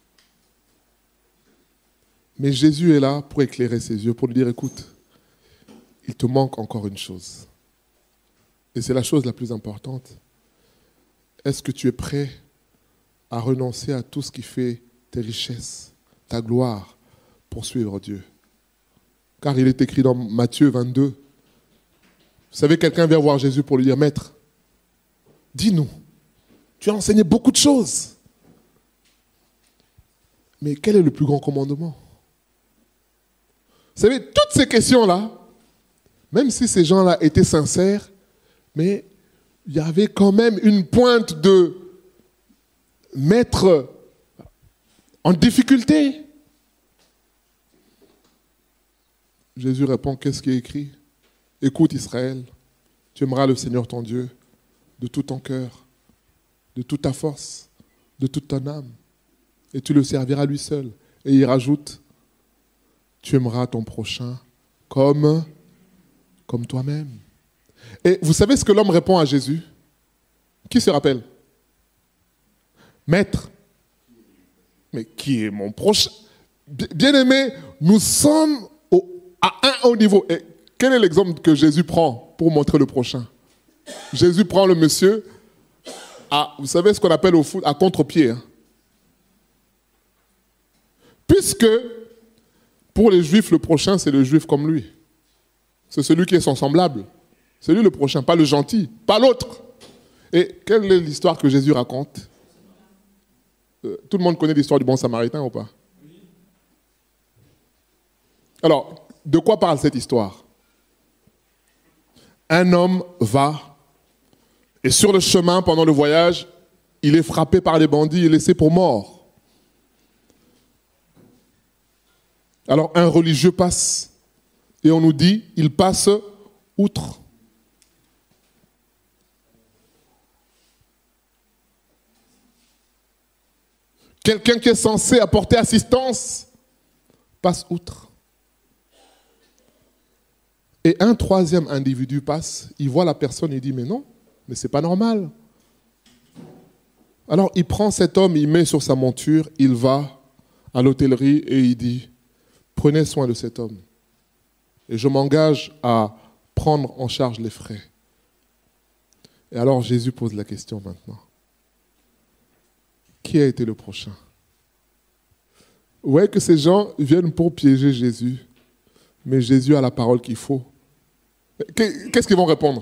S1: Mais Jésus est là pour éclairer ses yeux, pour lui dire, écoute, il te manque encore une chose. Et c'est la chose la plus importante. Est-ce que tu es prêt à renoncer à tout ce qui fait tes richesses, ta gloire, pour suivre Dieu? Car il est écrit dans Matthieu vingt-deux. Vous savez, quelqu'un vient voir Jésus pour lui dire, Maître, dis-nous, tu as enseigné beaucoup de choses. Mais quel est le plus grand commandement? Vous savez, toutes ces questions-là, même si ces gens-là étaient sincères, mais il y avait quand même une pointe de mettre en difficulté. Jésus répond, qu'est-ce qui est écrit? Écoute Israël, tu aimeras le Seigneur ton Dieu de tout ton cœur, de toute ta force, de toute ton âme, et tu le serviras lui seul. Et il rajoute, tu aimeras ton prochain comme, comme toi-même. Et vous savez ce que l'homme répond à Jésus? Qui se rappelle? Maître, mais qui est mon prochain? Bien-aimé, nous sommes au, à un haut niveau. Et quel est l'exemple que Jésus prend pour montrer le prochain? Jésus prend le monsieur à, vous savez ce qu'on appelle au foot, à contre-pied. Hein. Puisque pour les Juifs, le prochain, c'est le Juif comme lui. C'est celui qui est son semblable. C'est lui le prochain, pas le gentil, pas l'autre. Et quelle est l'histoire que Jésus raconte? euh, Tout le monde connaît l'histoire du bon samaritain ou pas? Alors, de quoi parle cette histoire? Un homme va, et sur le chemin, pendant le voyage, il est frappé par les bandits et laissé pour mort. Alors, un religieux passe, et on nous dit, il passe outre. Quelqu'un qui est censé apporter assistance passe outre. Et un troisième individu passe, il voit la personne et il dit, mais non, mais c'est pas normal. Alors il prend cet homme, il met sur sa monture, il va à l'hôtellerie et il dit, prenez soin de cet homme. Et je m'engage à prendre en charge les frais. Et alors Jésus pose la question maintenant. Qui a été le prochain? Vous voyez que ces gens viennent pour piéger Jésus, mais Jésus a la parole qu'il faut. Qu'est-ce qu'ils vont répondre?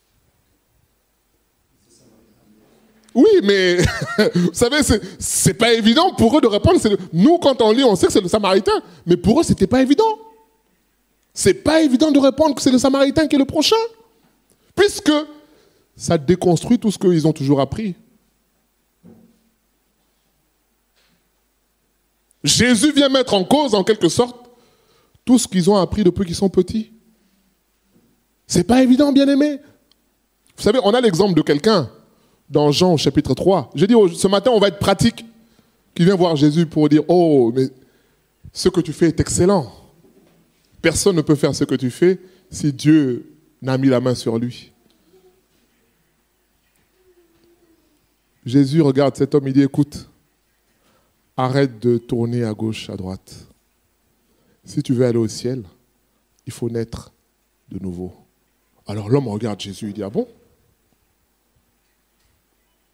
S1: Oui, mais vous savez, c'est, c'est pas évident pour eux de répondre. C'est le... Nous, quand on lit, on sait que c'est le Samaritain, mais pour eux, c'était pas évident. C'est pas évident de répondre que c'est le Samaritain qui est le prochain, puisque ça déconstruit tout ce qu'ils ont toujours appris. Jésus vient mettre en cause, en quelque sorte, tout ce qu'ils ont appris depuis qu'ils sont petits. C'est pas évident, bien-aimés. Vous savez, on a l'exemple de quelqu'un dans Jean au chapitre trois. J'ai dit, ce matin, on va être pratique, qui vient voir Jésus pour dire, oh, mais ce que tu fais est excellent. Personne ne peut faire ce que tu fais si Dieu n'a mis la main sur lui. Jésus regarde cet homme, il dit, écoute, arrête de tourner à gauche, à droite. Si tu veux aller au ciel, il faut naître de nouveau. Alors l'homme regarde Jésus, il dit, ah bon?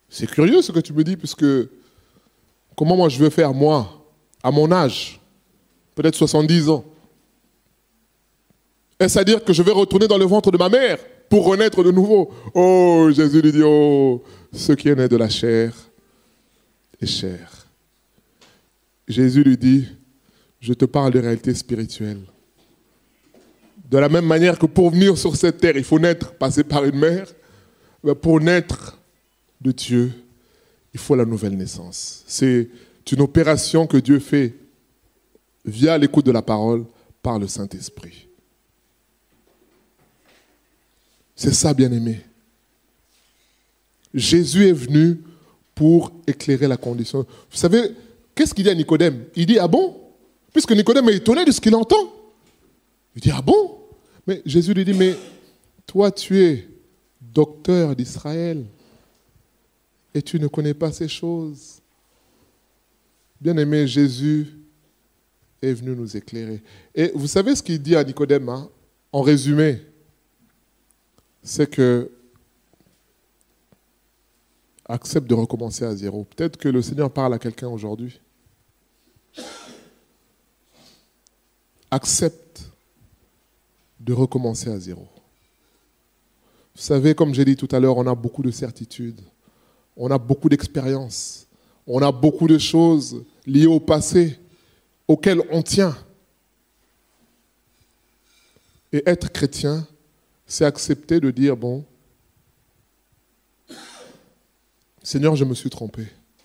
S1: C'est curieux ce que tu me dis, puisque comment moi je veux faire, moi, à mon âge, peut-être soixante-dix ans? Est-ce à dire que je vais retourner dans le ventre de ma mère pour renaître de nouveau? Oh, Jésus lui dit, oh, ce qui est né de la chair est chair. Jésus lui dit, je te parle de réalité spirituelle. De la même manière que pour venir sur cette terre, il faut naître, passer par une mère, pour naître de Dieu, il faut la nouvelle naissance. C'est une opération que Dieu fait via l'écoute de la parole par le Saint-Esprit. C'est ça, bien-aimé. Jésus est venu pour éclairer la condition. Vous savez, qu'est-ce qu'il dit à Nicodème? Il dit, ah bon? Puisque Nicodème est étonné de ce qu'il entend. Il dit, ah bon? Mais Jésus lui dit, mais toi, tu es docteur d'Israël et tu ne connais pas ces choses. Bien-aimé, Jésus est venu nous éclairer. Et vous savez ce qu'il dit à Nicodème, hein, en résumé? C'est que accepte de recommencer à zéro. Peut-être que le Seigneur parle à quelqu'un aujourd'hui. Accepte de recommencer à zéro. Vous savez, comme j'ai dit tout à l'heure, on a beaucoup de certitudes, on a beaucoup d'expériences, on a beaucoup de choses liées au passé auxquelles on tient. Et être chrétien, c'est accepter de dire, bon, Seigneur, je me suis trompé.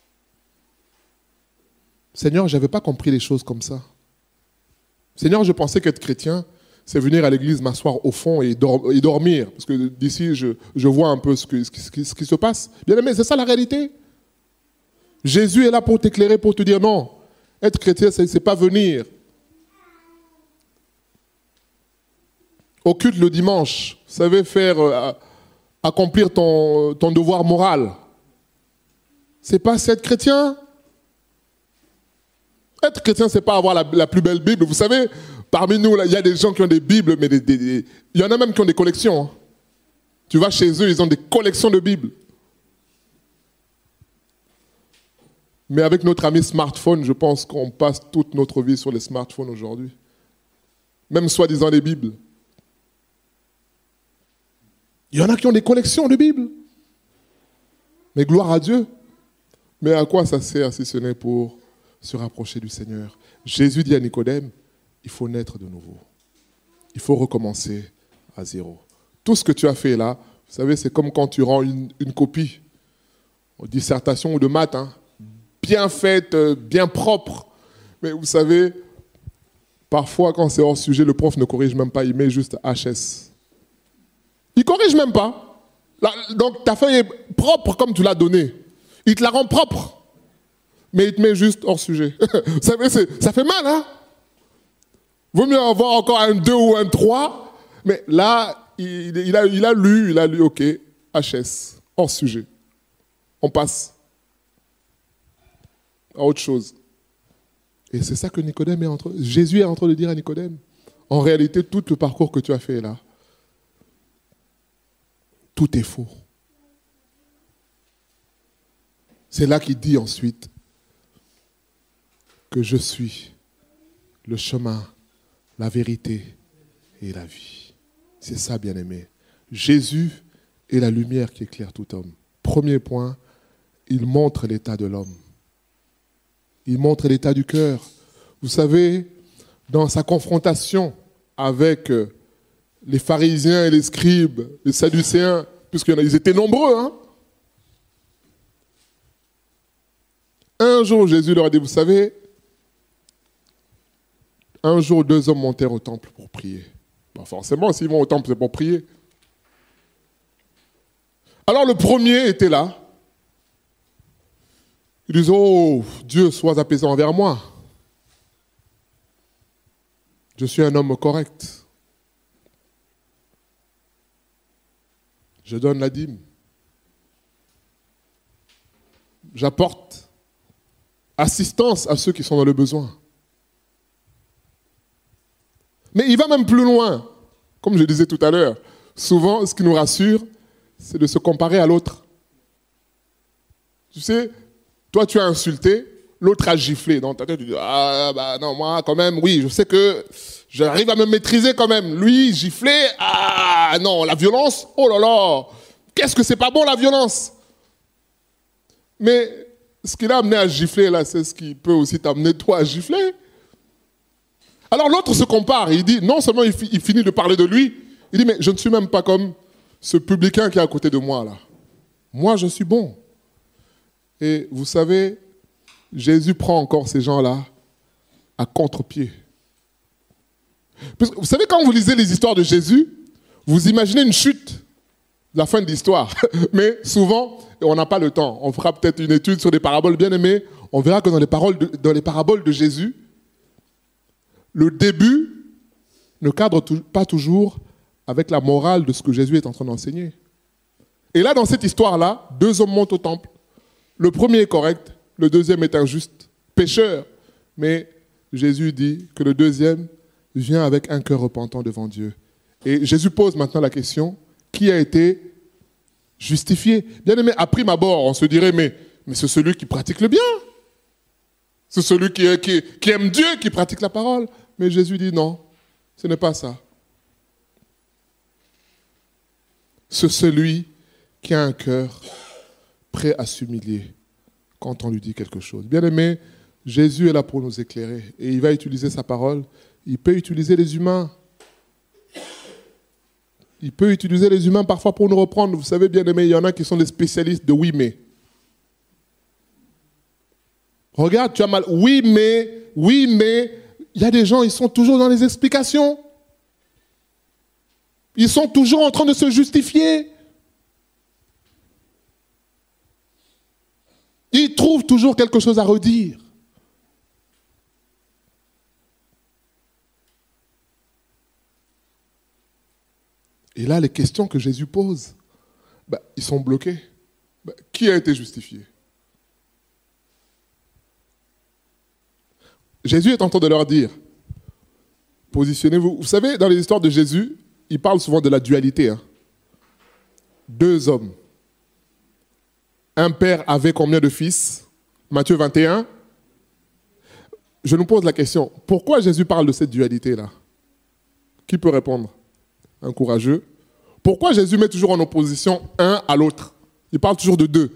S1: Seigneur, je n'avais pas compris les choses comme ça. Seigneur, je pensais qu'être chrétien, c'est venir à l'église, m'asseoir au fond et, dor- et dormir. Parce que d'ici, je, je vois un peu ce, que, ce, qui, ce qui se passe. Bien aimé, c'est ça la réalité. Jésus est là pour t'éclairer, pour te dire non. Être chrétien, ce n'est pas venir au culte le dimanche. Vous savez, faire, euh, accomplir ton, ton devoir moral. C'est pas être chrétien. Être chrétien, c'est pas avoir la, la plus belle Bible. Vous savez, parmi nous, il y a des gens qui ont des Bibles, mais des, des, des, il y en a même qui ont des collections. Hein. Tu vas chez eux, ils ont des collections de Bibles. Mais avec notre ami smartphone, je pense qu'on passe toute notre vie sur les smartphones aujourd'hui. Même soi-disant des Bibles. Il y en a qui ont des collections de Bibles. Mais gloire à Dieu. Mais à quoi ça sert si ce n'est pour se rapprocher du Seigneur? Jésus dit à Nicodème, il faut naître de nouveau. Il faut recommencer à zéro. Tout ce que tu as fait là, vous savez, c'est comme quand tu rends une, une copie, en dissertation ou de maths, hein, bien faite, bien propre. Mais vous savez, parfois quand c'est hors sujet, le prof ne corrige même pas, il met juste H S. Il ne corrige même pas. Là, donc ta feuille est propre comme tu l'as donnée. Il te la rend propre. Mais il te met juste hors sujet. Vous savez, c'est, ça fait mal, hein? Vaut mieux avoir encore un deux ou un trois. Mais là, il, il, a, il a lu, il a lu, ok, H S, hors sujet. On passe à autre chose. Et c'est ça que Nicodème est en train, Jésus est en train de dire à Nicodème. En réalité, tout le parcours que tu as fait là, tout est faux. C'est là qu'il dit ensuite que je suis le chemin, la vérité et la vie. C'est ça, bien-aimé. Jésus est la lumière qui éclaire tout homme. Premier point, il montre l'état de l'homme. Il montre l'état du cœur. Vous savez, dans sa confrontation avec les pharisiens et les scribes, les sadducéens, puisqu'ils étaient nombreux, hein. Un jour, Jésus leur a dit, vous savez, un jour, deux hommes montèrent au temple pour prier. Ben forcément, s'ils vont au temple, c'est pour prier. Alors le premier était là. Il disait, oh, Dieu, sois apaisant envers moi. Je suis un homme correct. Je donne la dîme. J'apporte assistance à ceux qui sont dans le besoin. Mais il va même plus loin. Comme je disais tout à l'heure, souvent, ce qui nous rassure, c'est de se comparer à l'autre. Tu sais, toi tu as insulté, l'autre a giflé. Dans ta tête, tu dis, ah bah non, moi quand même, oui, je sais que j'arrive à me maîtriser quand même. Lui, giflé, ah non, la violence, oh là là, qu'est-ce que c'est pas bon la violence. Mais ce qui l'a amené à gifler là, c'est ce qui peut aussi t'amener toi à gifler. Alors l'autre se compare, il dit, non seulement il, fi- il finit de parler de lui, il dit, mais je ne suis même pas comme ce publicain qui est à côté de moi là. Moi, je suis bon. Et vous savez, Jésus prend encore ces gens-là à contre-pied. Parce que vous savez, quand vous lisez les histoires de Jésus, vous imaginez une chute, la fin de l'histoire. Mais souvent, on n'a pas le temps. On fera peut-être une étude sur des paraboles bien aimées. On verra que dans les, paroles de, dans les paraboles de Jésus, le début ne cadre pas toujours avec la morale de ce que Jésus est en train d'enseigner. Et là, dans cette histoire-là, deux hommes montent au temple. Le premier est correct, le deuxième est injuste, pécheur. Mais Jésus dit que le deuxième vient avec un cœur repentant devant Dieu. Et Jésus pose maintenant la question, qui a été justifié? Bien aimé, à prime abord, on se dirait, mais, mais c'est celui qui pratique le bien. C'est celui qui, qui, qui aime Dieu, qui pratique la parole. Mais Jésus dit non, ce n'est pas ça. C'est celui qui a un cœur prêt à s'humilier quand on lui dit quelque chose. Bien aimé, Jésus est là pour nous éclairer et il va utiliser sa parole. Il peut utiliser les humains. Il peut utiliser les humains parfois pour nous reprendre. Vous savez, bien aimé, il y en a qui sont des spécialistes de oui mais. Regarde, tu as mal. Oui mais, oui mais. Il y a des gens, ils sont toujours dans les explications. Ils sont toujours en train de se justifier. Ils trouvent toujours quelque chose à redire. Et là, les questions que Jésus pose, ben, ils sont bloqués. Ben, qui a été justifié? Jésus est en train de leur dire, positionnez-vous. Vous savez, dans les histoires de Jésus, il parle souvent de la dualité. Hein. Deux hommes. Un père avait combien de fils? Matthieu vingt et un. Je nous pose la question, pourquoi Jésus parle de cette dualité-là? Qui peut répondre? Un courageux. Pourquoi Jésus met toujours en opposition un à l'autre? Il parle toujours de deux.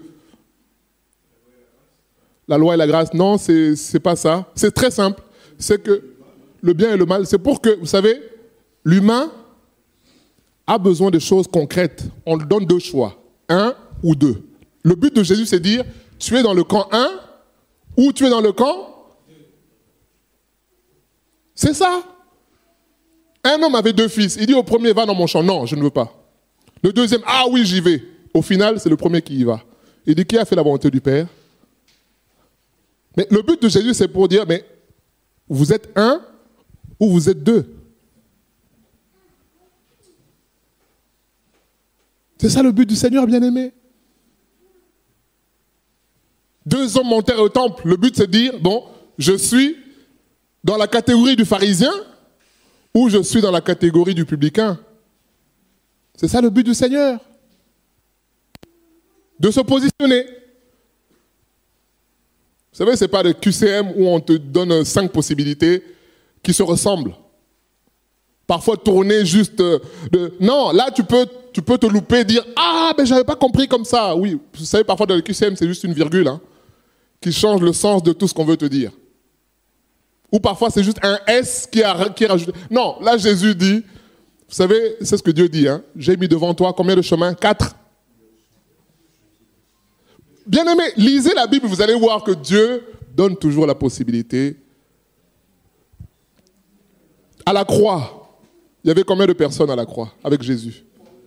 S1: La loi et la grâce, non, c'est, c'est pas ça. C'est très simple. C'est que le bien et le mal, c'est pour que, vous savez, l'humain a besoin de choses concrètes. On lui donne deux choix, un ou deux. Le but de Jésus, c'est de dire, tu es dans le camp un ou tu es dans le camp. C'est ça. Un homme avait deux fils. Il dit au premier, va dans mon champ. Non, je ne veux pas. Le deuxième, ah oui, j'y vais. Au final, c'est le premier qui y va. Il dit, qui a fait la volonté du Père? Mais le but de Jésus, c'est pour dire, mais vous êtes un ou vous êtes deux. C'est ça le but du Seigneur, bien-aimé. Deux hommes montèrent au temple. Le but, c'est de dire, bon, je suis dans la catégorie du pharisien ou je suis dans la catégorie du publicain. C'est ça le but du Seigneur. De se positionner. Vous savez, ce n'est pas le Q C M où on te donne cinq possibilités qui se ressemblent. Parfois tourner juste de... Non, là tu peux, tu peux te louper et dire « Ah, mais je n'avais pas compris comme ça ». Oui, vous savez, parfois dans le Q C M, c'est juste une virgule hein, qui change le sens de tout ce qu'on veut te dire. Ou parfois c'est juste un S qui est, qui est rajouté. Non, là Jésus dit, vous savez, c'est ce que Dieu dit, hein, j'ai mis devant toi combien de chemins? Quatre. Bien aimé, lisez la Bible, vous allez voir que Dieu donne toujours la possibilité. À la croix, il y avait combien de personnes à la croix avec Jésus?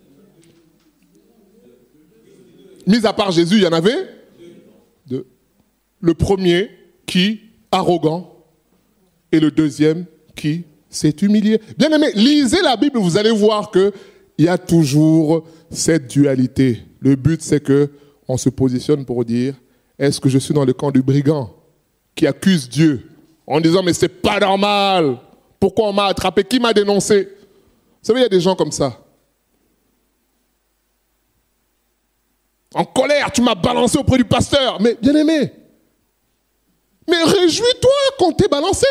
S1: Mis à part Jésus, il y en avait deux. Le premier qui, arrogant, et le deuxième qui s'est humilié. Bien aimé, lisez la Bible, vous allez voir qu'il y a toujours cette dualité. Le but, c'est que on se positionne pour dire, est-ce que je suis dans le camp du brigand qui accuse Dieu en disant, mais c'est pas normal, pourquoi on m'a attrapé, qui m'a dénoncé? Vous savez, il y a des gens comme ça. En colère, tu m'as balancé auprès du pasteur. Mais bien aimé, mais réjouis-toi qu'on t'ait balancé.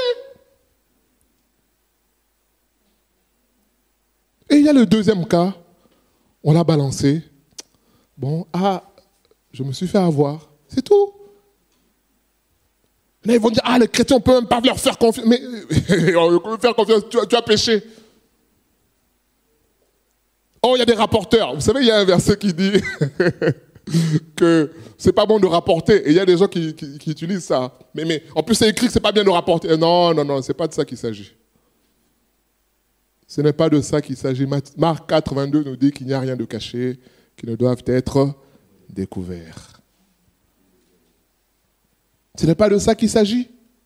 S1: Et il y a le deuxième cas, on l'a balancé. Bon, ah, je me suis fait avoir, c'est tout. Là, ils vont dire, ah, les chrétiens, on ne peut même pas leur faire confiance. Mais, on peut faire confiance, tu as, tu as péché. Oh, il y a des rapporteurs. Vous savez, il y a un verset qui dit que c'est pas bon de rapporter. Et il y a des gens qui, qui, qui utilisent ça. Mais, mais en plus, c'est écrit que c'est pas bien de rapporter. Non, non, non, c'est pas de ça qu'il s'agit. Ce n'est pas de ça qu'il s'agit. Marc quatre, vingt-deux nous dit qu'il n'y a rien de caché, qui ne doivent être découverts. Ce n'est pas de ça qu'il s'agit.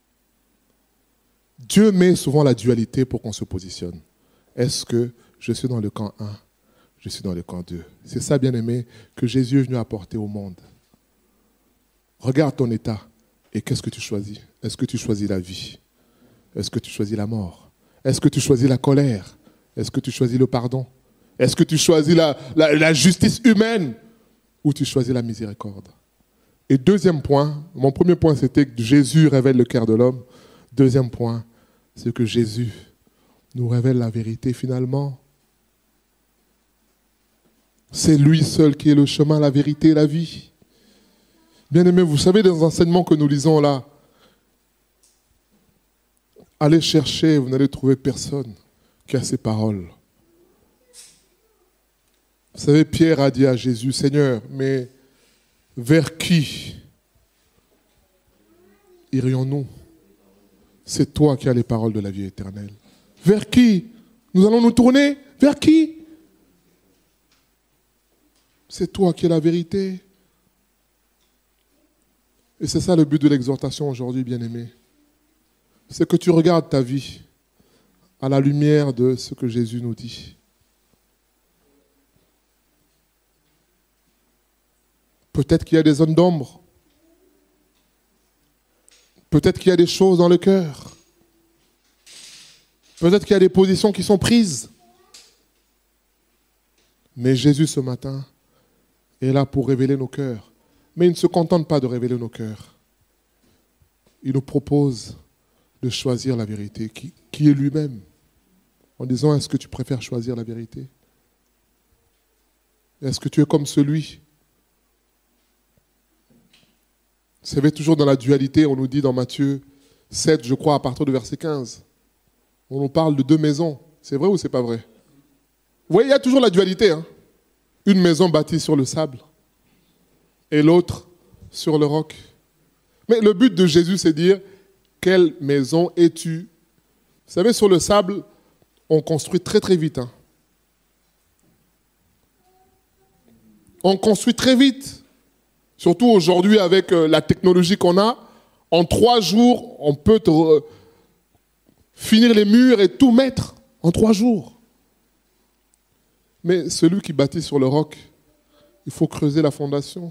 S1: Dieu met souvent la dualité pour qu'on se positionne. Est-ce que je suis dans le camp un, je suis dans le camp deux? C'est ça, bien-aimé, que Jésus est venu apporter au monde. Regarde ton état et qu'est-ce que tu choisis? Est-ce que tu choisis la vie? Est-ce que tu choisis la mort? Est-ce que tu choisis la colère? Est-ce que tu choisis le pardon? Est-ce que tu choisis la, la, la justice humaine? Ou tu choisis la miséricorde? Et deuxième point, mon premier point c'était que Jésus révèle le cœur de l'homme. Deuxième point, c'est que Jésus nous révèle la vérité finalement. C'est lui seul qui est le chemin, la vérité et la vie. Bien-aimés, vous savez, dans les enseignements que nous lisons là, allez chercher, vous n'allez trouver personne qui a ces paroles. Vous savez, Pierre a dit à Jésus, Seigneur, mais vers qui irions-nous? C'est toi qui as les paroles de la vie éternelle. Vers qui nous allons nous tourner? Vers qui? C'est toi qui es la vérité. Et c'est ça le but de l'exhortation aujourd'hui, bien-aimé. C'est que tu regardes ta vie à la lumière de ce que Jésus nous dit. Peut-être qu'il y a des zones d'ombre. Peut-être qu'il y a des choses dans le cœur. Peut-être qu'il y a des positions qui sont prises. Mais Jésus, ce matin, est là pour révéler nos cœurs. Mais il ne se contente pas de révéler nos cœurs. Il nous propose de choisir la vérité, qui, qui est lui-même. En disant, est-ce que tu préfères choisir la vérité? Est-ce que tu es comme celui? Vous savez, toujours dans la dualité, on nous dit dans Matthieu sept, je crois, à partir du verset quinze, on nous parle de deux maisons. C'est vrai ou c'est pas vrai? Vous voyez, il y a toujours la dualité. Hein? Une maison bâtie sur le sable et l'autre sur le roc. Mais le but de Jésus, c'est de dire, quelle maison es-tu? Vous savez, sur le sable, on construit très très vite. Hein. On construit très vite. Surtout aujourd'hui avec la technologie qu'on a. En trois jours, on peut te re... finir les murs et tout mettre en trois jours. Mais celui qui bâtit sur le roc, il faut creuser la fondation.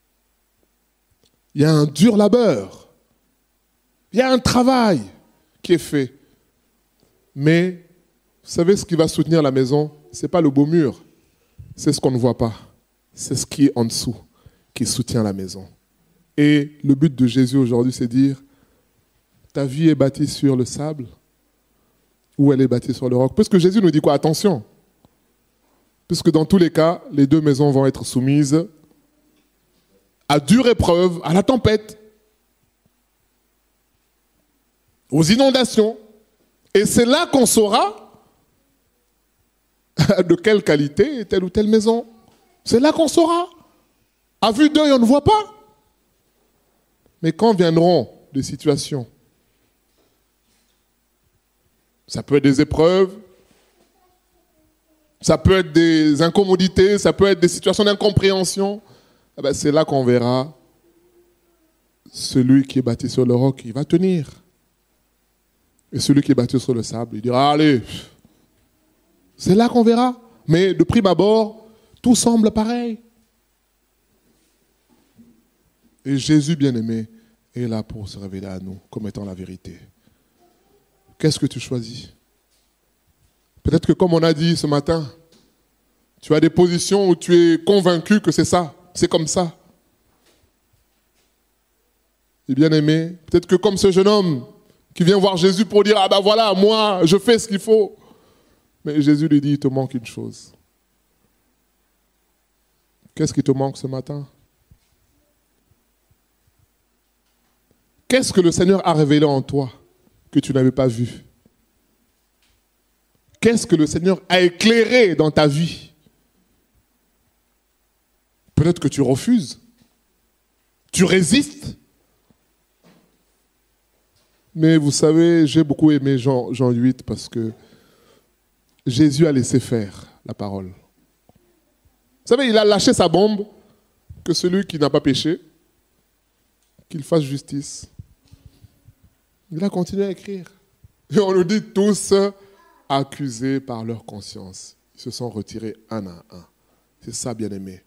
S1: Il y a un dur labeur. Il y a un travail qui est fait. Mais vous savez ce qui va soutenir la maison? Ce n'est pas le beau mur. C'est ce qu'on ne voit pas. C'est ce qui est en dessous qui soutient la maison. Et le but de Jésus aujourd'hui, c'est de dire, ta vie est bâtie sur le sable ou elle est bâtie sur le roc? Parce que Jésus nous dit quoi? Attention. Puisque dans tous les cas, les deux maisons vont être soumises à dure épreuve, à la tempête, aux inondations. Et c'est là qu'on saura de quelle qualité est telle ou telle maison. C'est là qu'on saura. À vue d'œil, on ne voit pas. Mais quand viendront des situations, ça peut être des épreuves, ça peut être des incommodités, ça peut être des situations d'incompréhension, eh ben c'est là qu'on verra celui qui est bâti sur le roc, il va tenir. Et celui qui est bâti sur le sable, il dira, allez, c'est là qu'on verra. Mais de prime abord, tout semble pareil. Et Jésus, bien-aimé, est là pour se révéler à nous comme étant la vérité. Qu'est-ce que tu choisis? Peut-être que comme on a dit ce matin, tu as des positions où tu es convaincu que c'est ça. c'est comme ça. Et bien aimé, peut-être que comme ce jeune homme qui vient voir Jésus pour dire « Ah ben voilà, moi, je fais ce qu'il faut ». Mais Jésus lui dit « Il te manque une chose ». Qu'est-ce qui te manque ce matin? Qu'est-ce que le Seigneur a révélé en toi que tu n'avais pas vu? Qu'est-ce que le Seigneur a éclairé dans ta vie? Peut-être que tu refuses, tu résistes. Mais vous savez, j'ai beaucoup aimé Jean, Jean huit parce que Jésus a laissé faire la parole. Vous savez, il a lâché sa bombe que celui qui n'a pas péché, qu'il fasse justice. Il a continué à écrire. Et on nous dit tous accusés par leur conscience. Ils se sont retirés un à un. C'est ça, bien-aimé.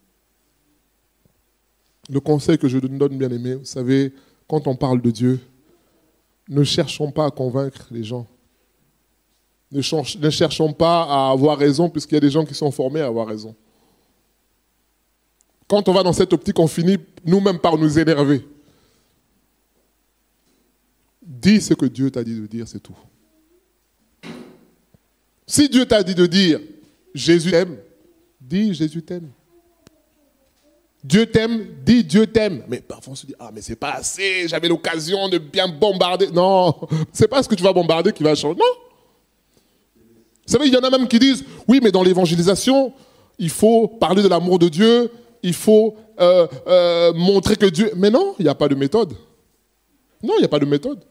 S1: Le conseil que je nous donne, bien-aimé, vous savez, quand on parle de Dieu, ne cherchons pas à convaincre les gens. Ne, ch- ne cherchons pas à avoir raison, puisqu'il y a des gens qui sont formés à avoir raison. Quand on va dans cette optique, on finit nous-mêmes par nous énerver. Dis ce que Dieu t'a dit de dire, c'est tout. Si Dieu t'a dit de dire « Jésus t'aime », dis « Jésus t'aime ». Dieu t'aime, dis Dieu t'aime. Mais parfois on se dit, ah mais c'est pas assez, j'avais l'occasion de bien bombarder. Non, c'est pas ce que tu vas bombarder qui va changer. Non. Vous savez, il y en a même qui disent, oui mais dans l'évangélisation, il faut parler de l'amour de Dieu, il faut euh, euh, montrer que Dieu... Mais non, il n'y a pas de méthode. Non, il n'y a pas de méthode.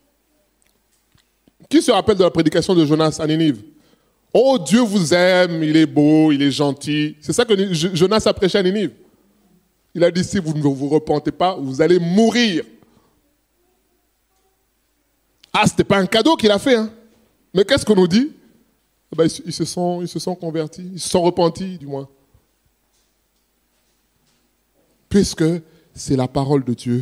S1: Qui se rappelle de la prédication de Jonas à Ninive? Oh, Dieu vous aime, il est beau, il est gentil. C'est ça que Jonas a prêché à Ninive. Il a dit, si vous ne vous repentez pas, vous allez mourir. Ah, ce n'était pas un cadeau qu'il a fait. Hein. Mais qu'est-ce qu'on nous dit? Eh ben, ils, se sont, ils se sont convertis, ils se sont repentis, du moins. Puisque c'est la parole de Dieu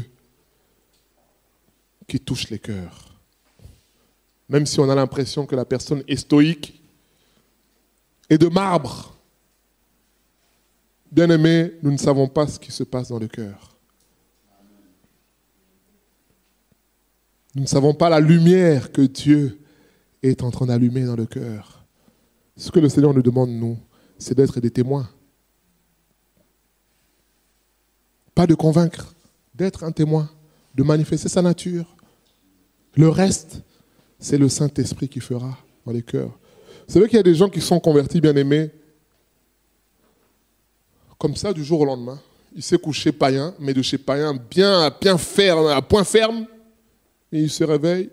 S1: qui touche les cœurs. Même si on a l'impression que la personne est stoïque et de marbre. Bien-aimés, nous ne savons pas ce qui se passe dans le cœur. Nous ne savons pas la lumière que Dieu est en train d'allumer dans le cœur. Ce que le Seigneur nous demande, nous, c'est d'être des témoins. Pas de convaincre, d'être un témoin, de manifester sa nature. Le reste, c'est le Saint-Esprit qui fera dans les cœurs. Vous savez qu'il y a des gens qui sont convertis, bien-aimés, comme ça, du jour au lendemain. Il s'est couché païen, mais de chez païen bien, bien ferme, à point ferme. Et il se réveille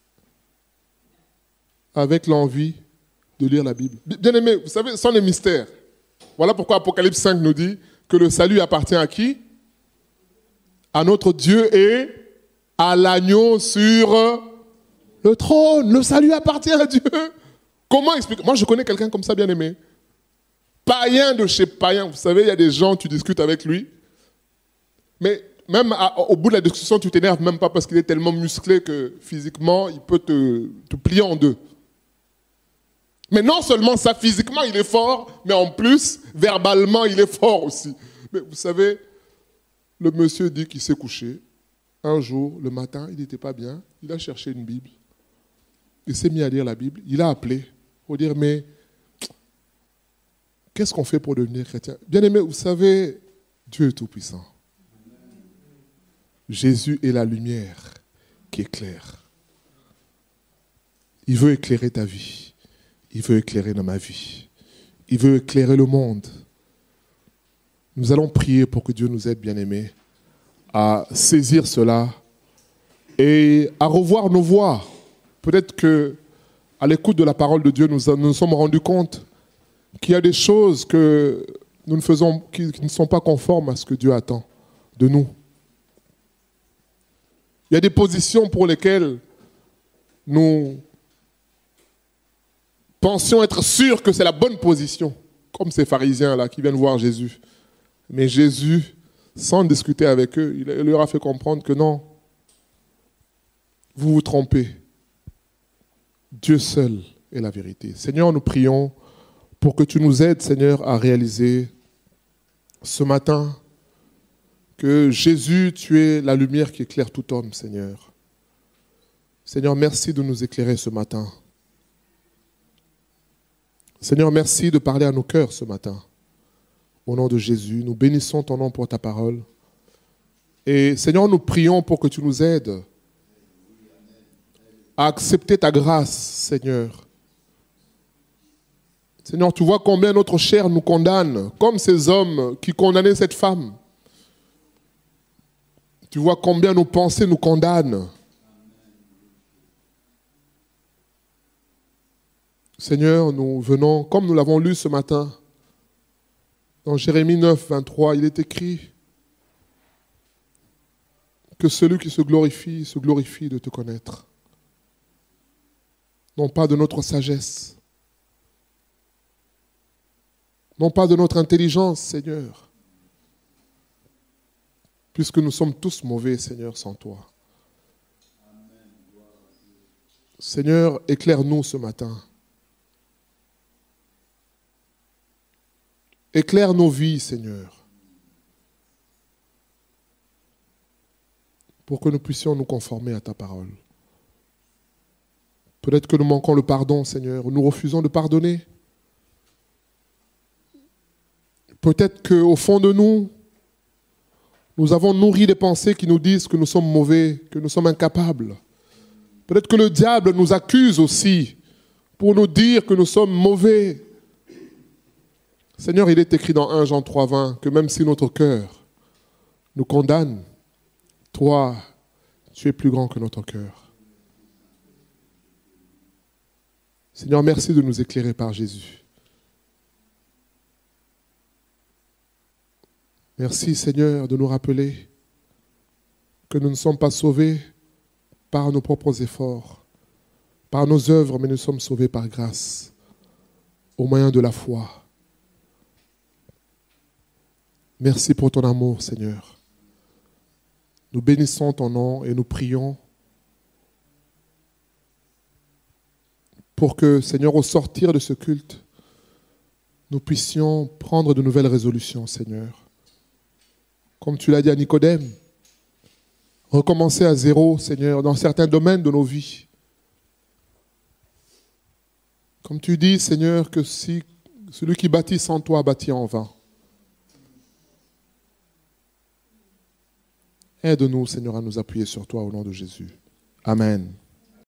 S1: avec l'envie de lire la Bible. Bien aimé, vous savez, sans les mystères. Voilà pourquoi Apocalypse cinq nous dit que le salut appartient à qui? À notre Dieu et à l'agneau sur le trône. Le salut appartient à Dieu. Comment expliquer? Moi, je connais quelqu'un comme ça, bien aimé. Païen de chez païen. Vous savez, il y a des gens, tu discutes avec lui. Mais même à, au bout de la discussion, tu t'énerves même pas parce qu'il est tellement musclé que physiquement, il peut te, te plier en deux. Mais non seulement ça, physiquement, il est fort, mais en plus, verbalement, il est fort aussi. Mais vous savez, le monsieur dit qu'il s'est couché. Un jour, le matin, il n'était pas bien. Il a cherché une Bible. Il s'est mis à lire la Bible. Il a appelé pour dire, mais qu'est-ce qu'on fait pour devenir chrétien? Bien-aimé, vous savez, Dieu est tout-puissant. Jésus est la lumière qui éclaire. Il veut éclairer ta vie. Il veut éclairer dans ma vie. Il veut éclairer le monde. Nous allons prier pour que Dieu nous aide, bien-aimés, à saisir cela et à revoir nos voies. Peut-être qu'à l'écoute de la parole de Dieu, nous nous, nous sommes rendus compte qu'il y a des choses que nous ne faisons, qui, qui ne sont pas conformes à ce que Dieu attend de nous. Il y a des positions pour lesquelles nous pensions être sûrs que c'est la bonne position, comme ces pharisiens-là qui viennent voir Jésus. Mais Jésus, sans discuter avec eux, il leur a fait comprendre que non, vous vous trompez. Dieu seul est la vérité. Seigneur, nous prions pour que tu nous aides, Seigneur, à réaliser ce matin que Jésus, tu es la lumière qui éclaire tout homme, Seigneur. Seigneur, merci de nous éclairer ce matin. Seigneur, merci de parler à nos cœurs ce matin. Au nom de Jésus, nous bénissons ton nom pour ta parole. Et Seigneur, nous prions pour que tu nous aides à accepter ta grâce, Seigneur. Seigneur, tu vois combien notre chair nous condamne, comme ces hommes qui condamnaient cette femme. Tu vois combien nos pensées nous condamnent. Seigneur, nous venons, comme nous l'avons lu ce matin, dans Jérémie neuf, vingt-trois, il est écrit que celui qui se glorifie, se glorifie de te connaître. Non pas de notre sagesse, non pas de notre intelligence, Seigneur, puisque nous sommes tous mauvais, Seigneur, sans toi. Seigneur, éclaire-nous ce matin. Éclaire nos vies, Seigneur, pour que nous puissions nous conformer à ta parole. Peut-être que nous manquons le pardon, Seigneur, nous refusons de pardonner. Peut-être qu'au fond de nous, nous avons nourri des pensées qui nous disent que nous sommes mauvais, que nous sommes incapables. Peut-être que le diable nous accuse aussi pour nous dire que nous sommes mauvais. Seigneur, il est écrit dans un Jean trois, vingt que même si notre cœur nous condamne, toi, tu es plus grand que notre cœur. Seigneur, merci de nous éclairer par Jésus. Merci, Seigneur, de nous rappeler que nous ne sommes pas sauvés par nos propres efforts, par nos œuvres, mais nous sommes sauvés par grâce, au moyen de la foi. Merci pour ton amour, Seigneur. Nous bénissons ton nom et nous prions pour que, Seigneur, au sortir de ce culte, nous puissions prendre de nouvelles résolutions, Seigneur. Comme tu l'as dit à Nicodème, recommencer à zéro, Seigneur, dans certains domaines de nos vies. Comme tu dis, Seigneur, que si celui qui bâtit sans toi bâtit en vain. Aide-nous, Seigneur, à nous appuyer sur toi au nom de Jésus. Amen.